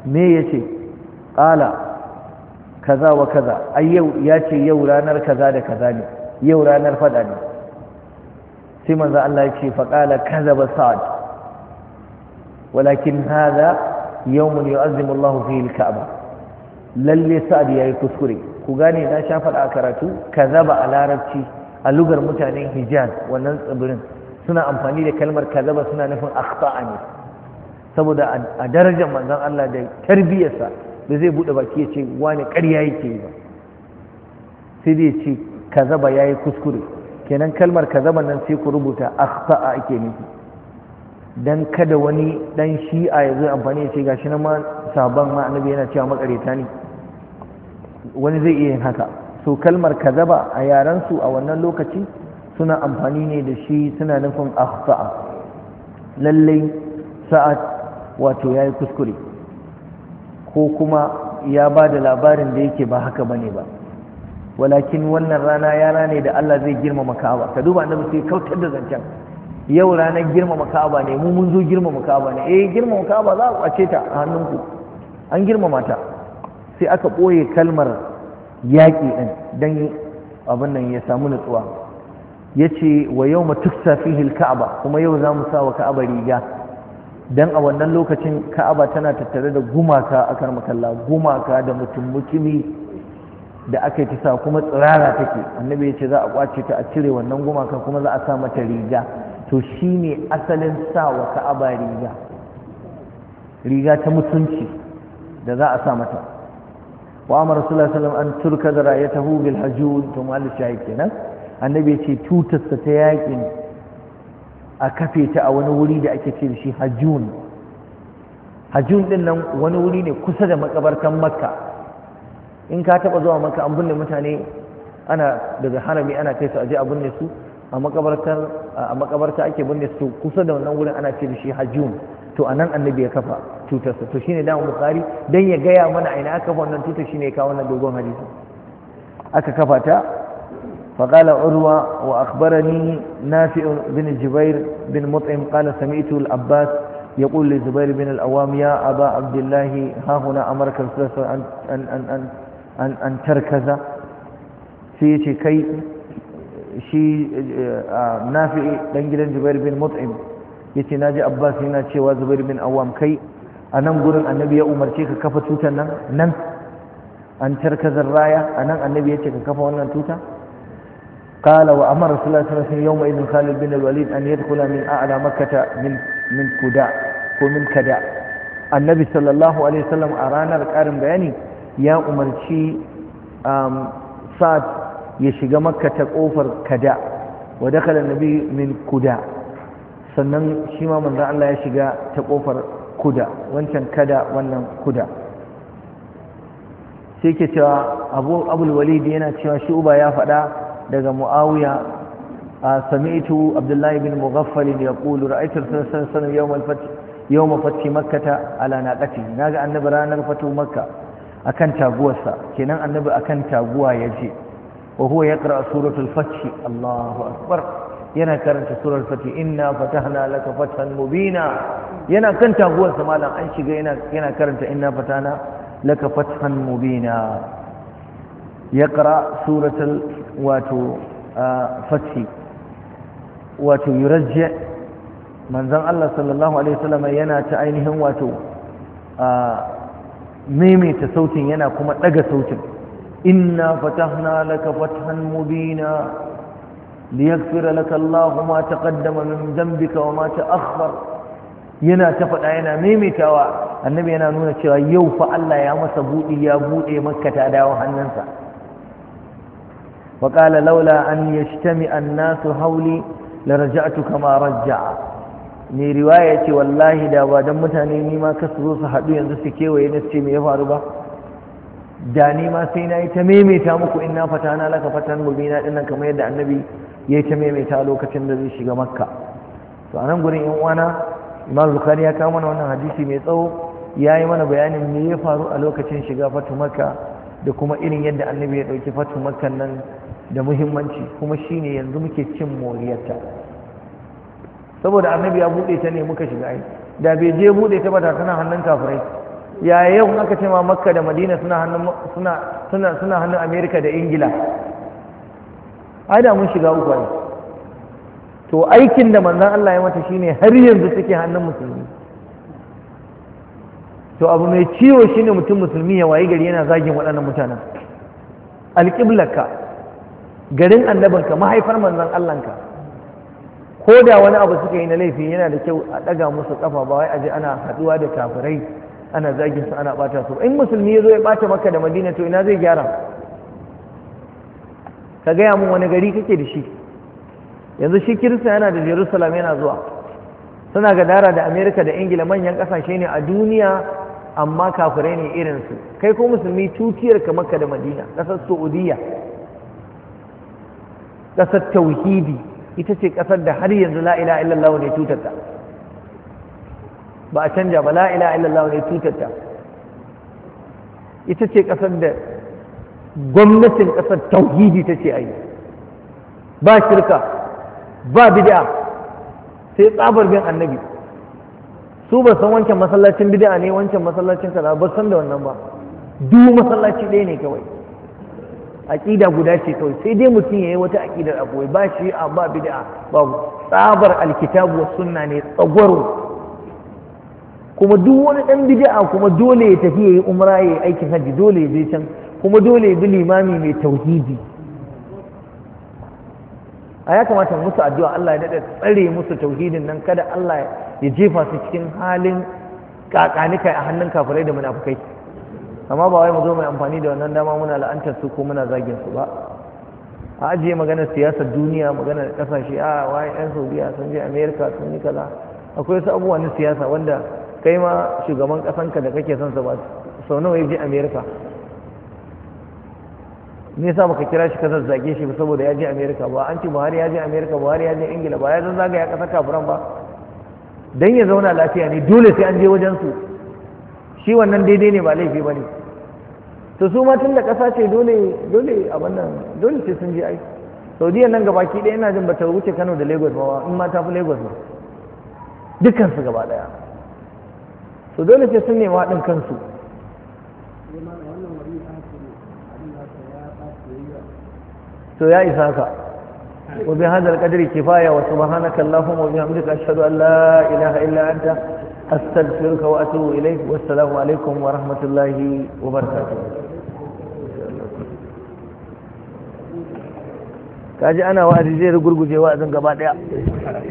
me yace qala kaza wa kaza ai yau yace yau ranar kaza da kaza ne yau ranar fada ne sai manzo Allah yace fa qala kadhaba sa'd walakin hadha yawmun yu'azzimu Allah fihi al-ka'ba lalle sa'd yayi kuskure ku gane na sha fada a karatu kadhaba a larabci a lugar mutanen Hijaz wannan tsibirin suna amfani da kalmar kadhaba suna nufin akhta'a ne saboda a darajar manzon Allah da tarbiyarsa da zai bude baki ya ce wani ƙarya yake yi ba sai dai ce kazaba yayi kuskure kenan kalmar kazaba nan sai ku rubuta akhta'a ake nufi dan kada wani dan shi'a ya zo amfani ya ce gashi nan ma saban ma annabi yana cewa makareta ne wani zai iya yin haka so kalmar kazaba a yaran su a wannan lokaci suna amfani ne da shi suna nufin akhta'a lallai sa'ad wato yayi kuskure ko kuma ya ba da labarin da yake ba haka bane ba walakin wannan rana yana ne da Allah zai girmama Ka'aba ka duba annabi sai kautar da zancen yau ranar girmama Ka'aba ne mu mun zo girmama Ka'aba ne girmama Ka'aba za ku kwace ta a hannunku an girmama ta sai aka boye kalmar yaƙi din dan abin nan ya samu nutsuwa yace wa yawma tuksa fihi al-Ka'aba kuma yau za mu sa wa Ka'aba riga dan a wannan lokacin Ka'aba tana tattare da gumaka akar makalla gumaka da mutumi da aka yi ta kuma tsirara take annabi ya ce za a kwace ta a cire wannan gumaka kuma za a sa mata riga to shine asalin sa wa Ka'aba riga ta mutunci da za a sa mata wa amara sallallahu alaihi wasallam an turka da rayatahu bil hajud to mal shahid kenan annabi ya ce tutarsa ta yakin a kafe ta a wani wuri da ake ce da shi hajjun din nan wani wuri ne kusa da makabartan makka in ka taba zuwa makka an binne mutane ana daga harami ana kai su aje a binne su a makabarta ake binne su kusa da wannan wurin ana ce da shi hajjun to anan annabi ya kafa tutarsa to shine da bukhari dan ya gaya mana a ina aka kafa wannan tutar shine ya kawo wannan dogon hadisi aka kafa ta فقال عروة وأخبرني نافع بن جبير بن مطعم قال سمعت العباس يقول لزبير بن الأوام يا أبا عبد الله ها هنا أمرك رسول الله أن تركز في كي شي نافع بن جبير بن مطعم يتناجي عباس هنا شوى زبير بن الأوام كي أنا نقول النبي أمر شيك كفى توتا نن أن تركز الراية أنا النبي يتك كفى ونن توتا قال وأمر رسول الله صلى الله عليه وسلم يومئذ خالد بن الوليد أن يدخل من أعلى مكة من كداء ومن كداء النبي صلى الله عليه وسلم أرانا ركارم بياني يا أمر شي صاد يشيغ مكة أوفر كداء ودخل النبي من كداء sannan shi ma manzo Allah ya shiga ta kofar kuda wancan kada wannan kuda sai ke cewa Abul Walid yana cewa shi uba ya faɗa daga Muawiya sami'tu Abdullah ibn Mughaffal yaqulu ra'aytu Rasulullah sallallahu alaihi wasallam yawm fath makkah ala naqati naga annabi ranar fatu makka akan taguwarsa kenan annabi akan taguwa yaje wa huwa yaqra suratul fath Allahu akbar yana karanta suratul fath inna fatahna laka fathan mubina yana kan taguwarsa malam an shiga yana karanta inna fatahna laka fathan mubina yaqra suratul wato fathi wato yurajji manzon Allah sallallahu alaihi wasallam yana ta ainihin wato maimaita sautin yana kuma daga sautin inna fatahna laka fathan mubina liyaghfira laka Allahu ma taqaddama min dhanbika wa ma ta'akhkhar yana ta faɗa yana maimaitawa annabi yana nuna cewa yau fa Allah ya masa buɗi ya buɗe makka ta dawo hannunsa وقال لولا أن يجتمع الناس حولي لرجعت كما رجع ni riwaya ce wallahi da ba dan mutane ni ma kasu zo su haɗu yanzu su kewaye na ce me ya faru ba da ni ma sai na yi ta maimaita muku inna fatana laka fatan mubina dinnan kamar yadda annabi ya yi ta maimaita lokacin da zai shiga makka to anan gurin yan uwana imam bukhari ya kawo mana wannan hadisi mai tsawo ya yi mana bayanin me ya faru a lokacin shiga fatu makka da kuma irin yadda annabi ya ɗauki fatu makkan nan da muhimmanci kuma shine yanzu muke cin moriyarta saboda annabi ya bude ta ne muka shiga ai da bai je bude ta ba ta tana hannun kafirai ya yau aka ce ma Makka da Madina suna hannun Amerika da Ingila, ai da mun shiga uku ai. To aikin da manzon Allah ya mata shine har yanzu take hannun musulmi. To abu mai ciwo shine mutum musulmi ya wayi gari yana zagin waɗannan mutanen. Alƙiblarka, garin annabinka, mahaifar manzon Allahnka, ko da wani abu suka yi na laifi yana da kyau a ɗaga musu ƙafa, ba wai aje ana haɗuwa da kafirai ana zagin su ana ɓata su. In musulmi ya zo ya ɓata Makka da Madina to ina zai gyara? Ka gaya mun wani gari kake da shi? Yanzu shi Kirista yana da Jerusalem yana zuwa, suna gadara da Amerika da Ingila, manyan ƙasashe ne a duniya amma kafirai ne irinsu. Kai ko musulmi tutiyar ka Makka da Madina, ƙasar Saudiya, ƙasar tauhidi, ita ce ƙasar da har yanzu la ilaha illallah ne tutarta, ba a canja ba, la ilaha illallah ne tutarta. Ita ce ƙasar da gwamnatin ƙasar tauhidi ta ce ayi, ba shirka ba bid'a, sai tsabar bin annabi. Su ba san wancan masallacin bid'a ne, wancan masallacin kaza, ba san da wannan ba. Duk masallaci ɗaya ne kawai, aqida guda ce kawai, sai dai mutum yayi wata aqidar abuwai, ba shi ba bid'a babu. Tsabar alkitabu was sunna ne tsagwaro. Kuma duk wani dan bid'a kuma dole ya tafi yayi umra yayi aikin haji, dole ya je can, kuma dole ya bi limami mai tauhidi. A ya kamata musu addu'a Allah ya daɗa tsare musu tauhidin nan, kada Allah ya jefa su cikin halin kakanika a hannun kafirai da munafukai. Amma ba wai mu zo mai amfani da wannan dama muna la'antar su ko muna zagin su ba. A ajiye maganar siyasar duniya, maganar kasashe, a waye yan Saudiya sun je Amerika sun yi kaza. Akwai wasu abubuwa na siyasa wanda kai ma shugaban kasanka da kake son sa ba sau nawa ya je Amerika. Me yasa baka kira shi ka zazzage shi ba saboda ya je Amerika? Ba an ce Buhari ya je Amerika, Buhari ya je Ingila, ba ya zazzaga ya kasar kafiran ba? Dan ya zauna lafiya ne dole sai an je wajen su. Shi wannan daidai ne, ba laifi bane. To su ma tun da kasa ce dole abin nan dole sai sun je ai. Saudiya nan gabaki ɗaya ina jin bata wuce Kano da Lagos ba, in ma ta fi Lagos ba. Dukkan su gaba ɗaya. To dole sai sun nemi haɗin kansu. To ya isa ka. Wa bi hadal qadri kifaya wa subhanaka allahumma wa bihamdika ashhadu an la ilaha illa anta astaghfiruka wa atubu ilayk. Wassalamu alaikum wa rahmatullahi wa barakatuh. Kaji ana wa'azi zai rugurguje wa'azin gaba daya.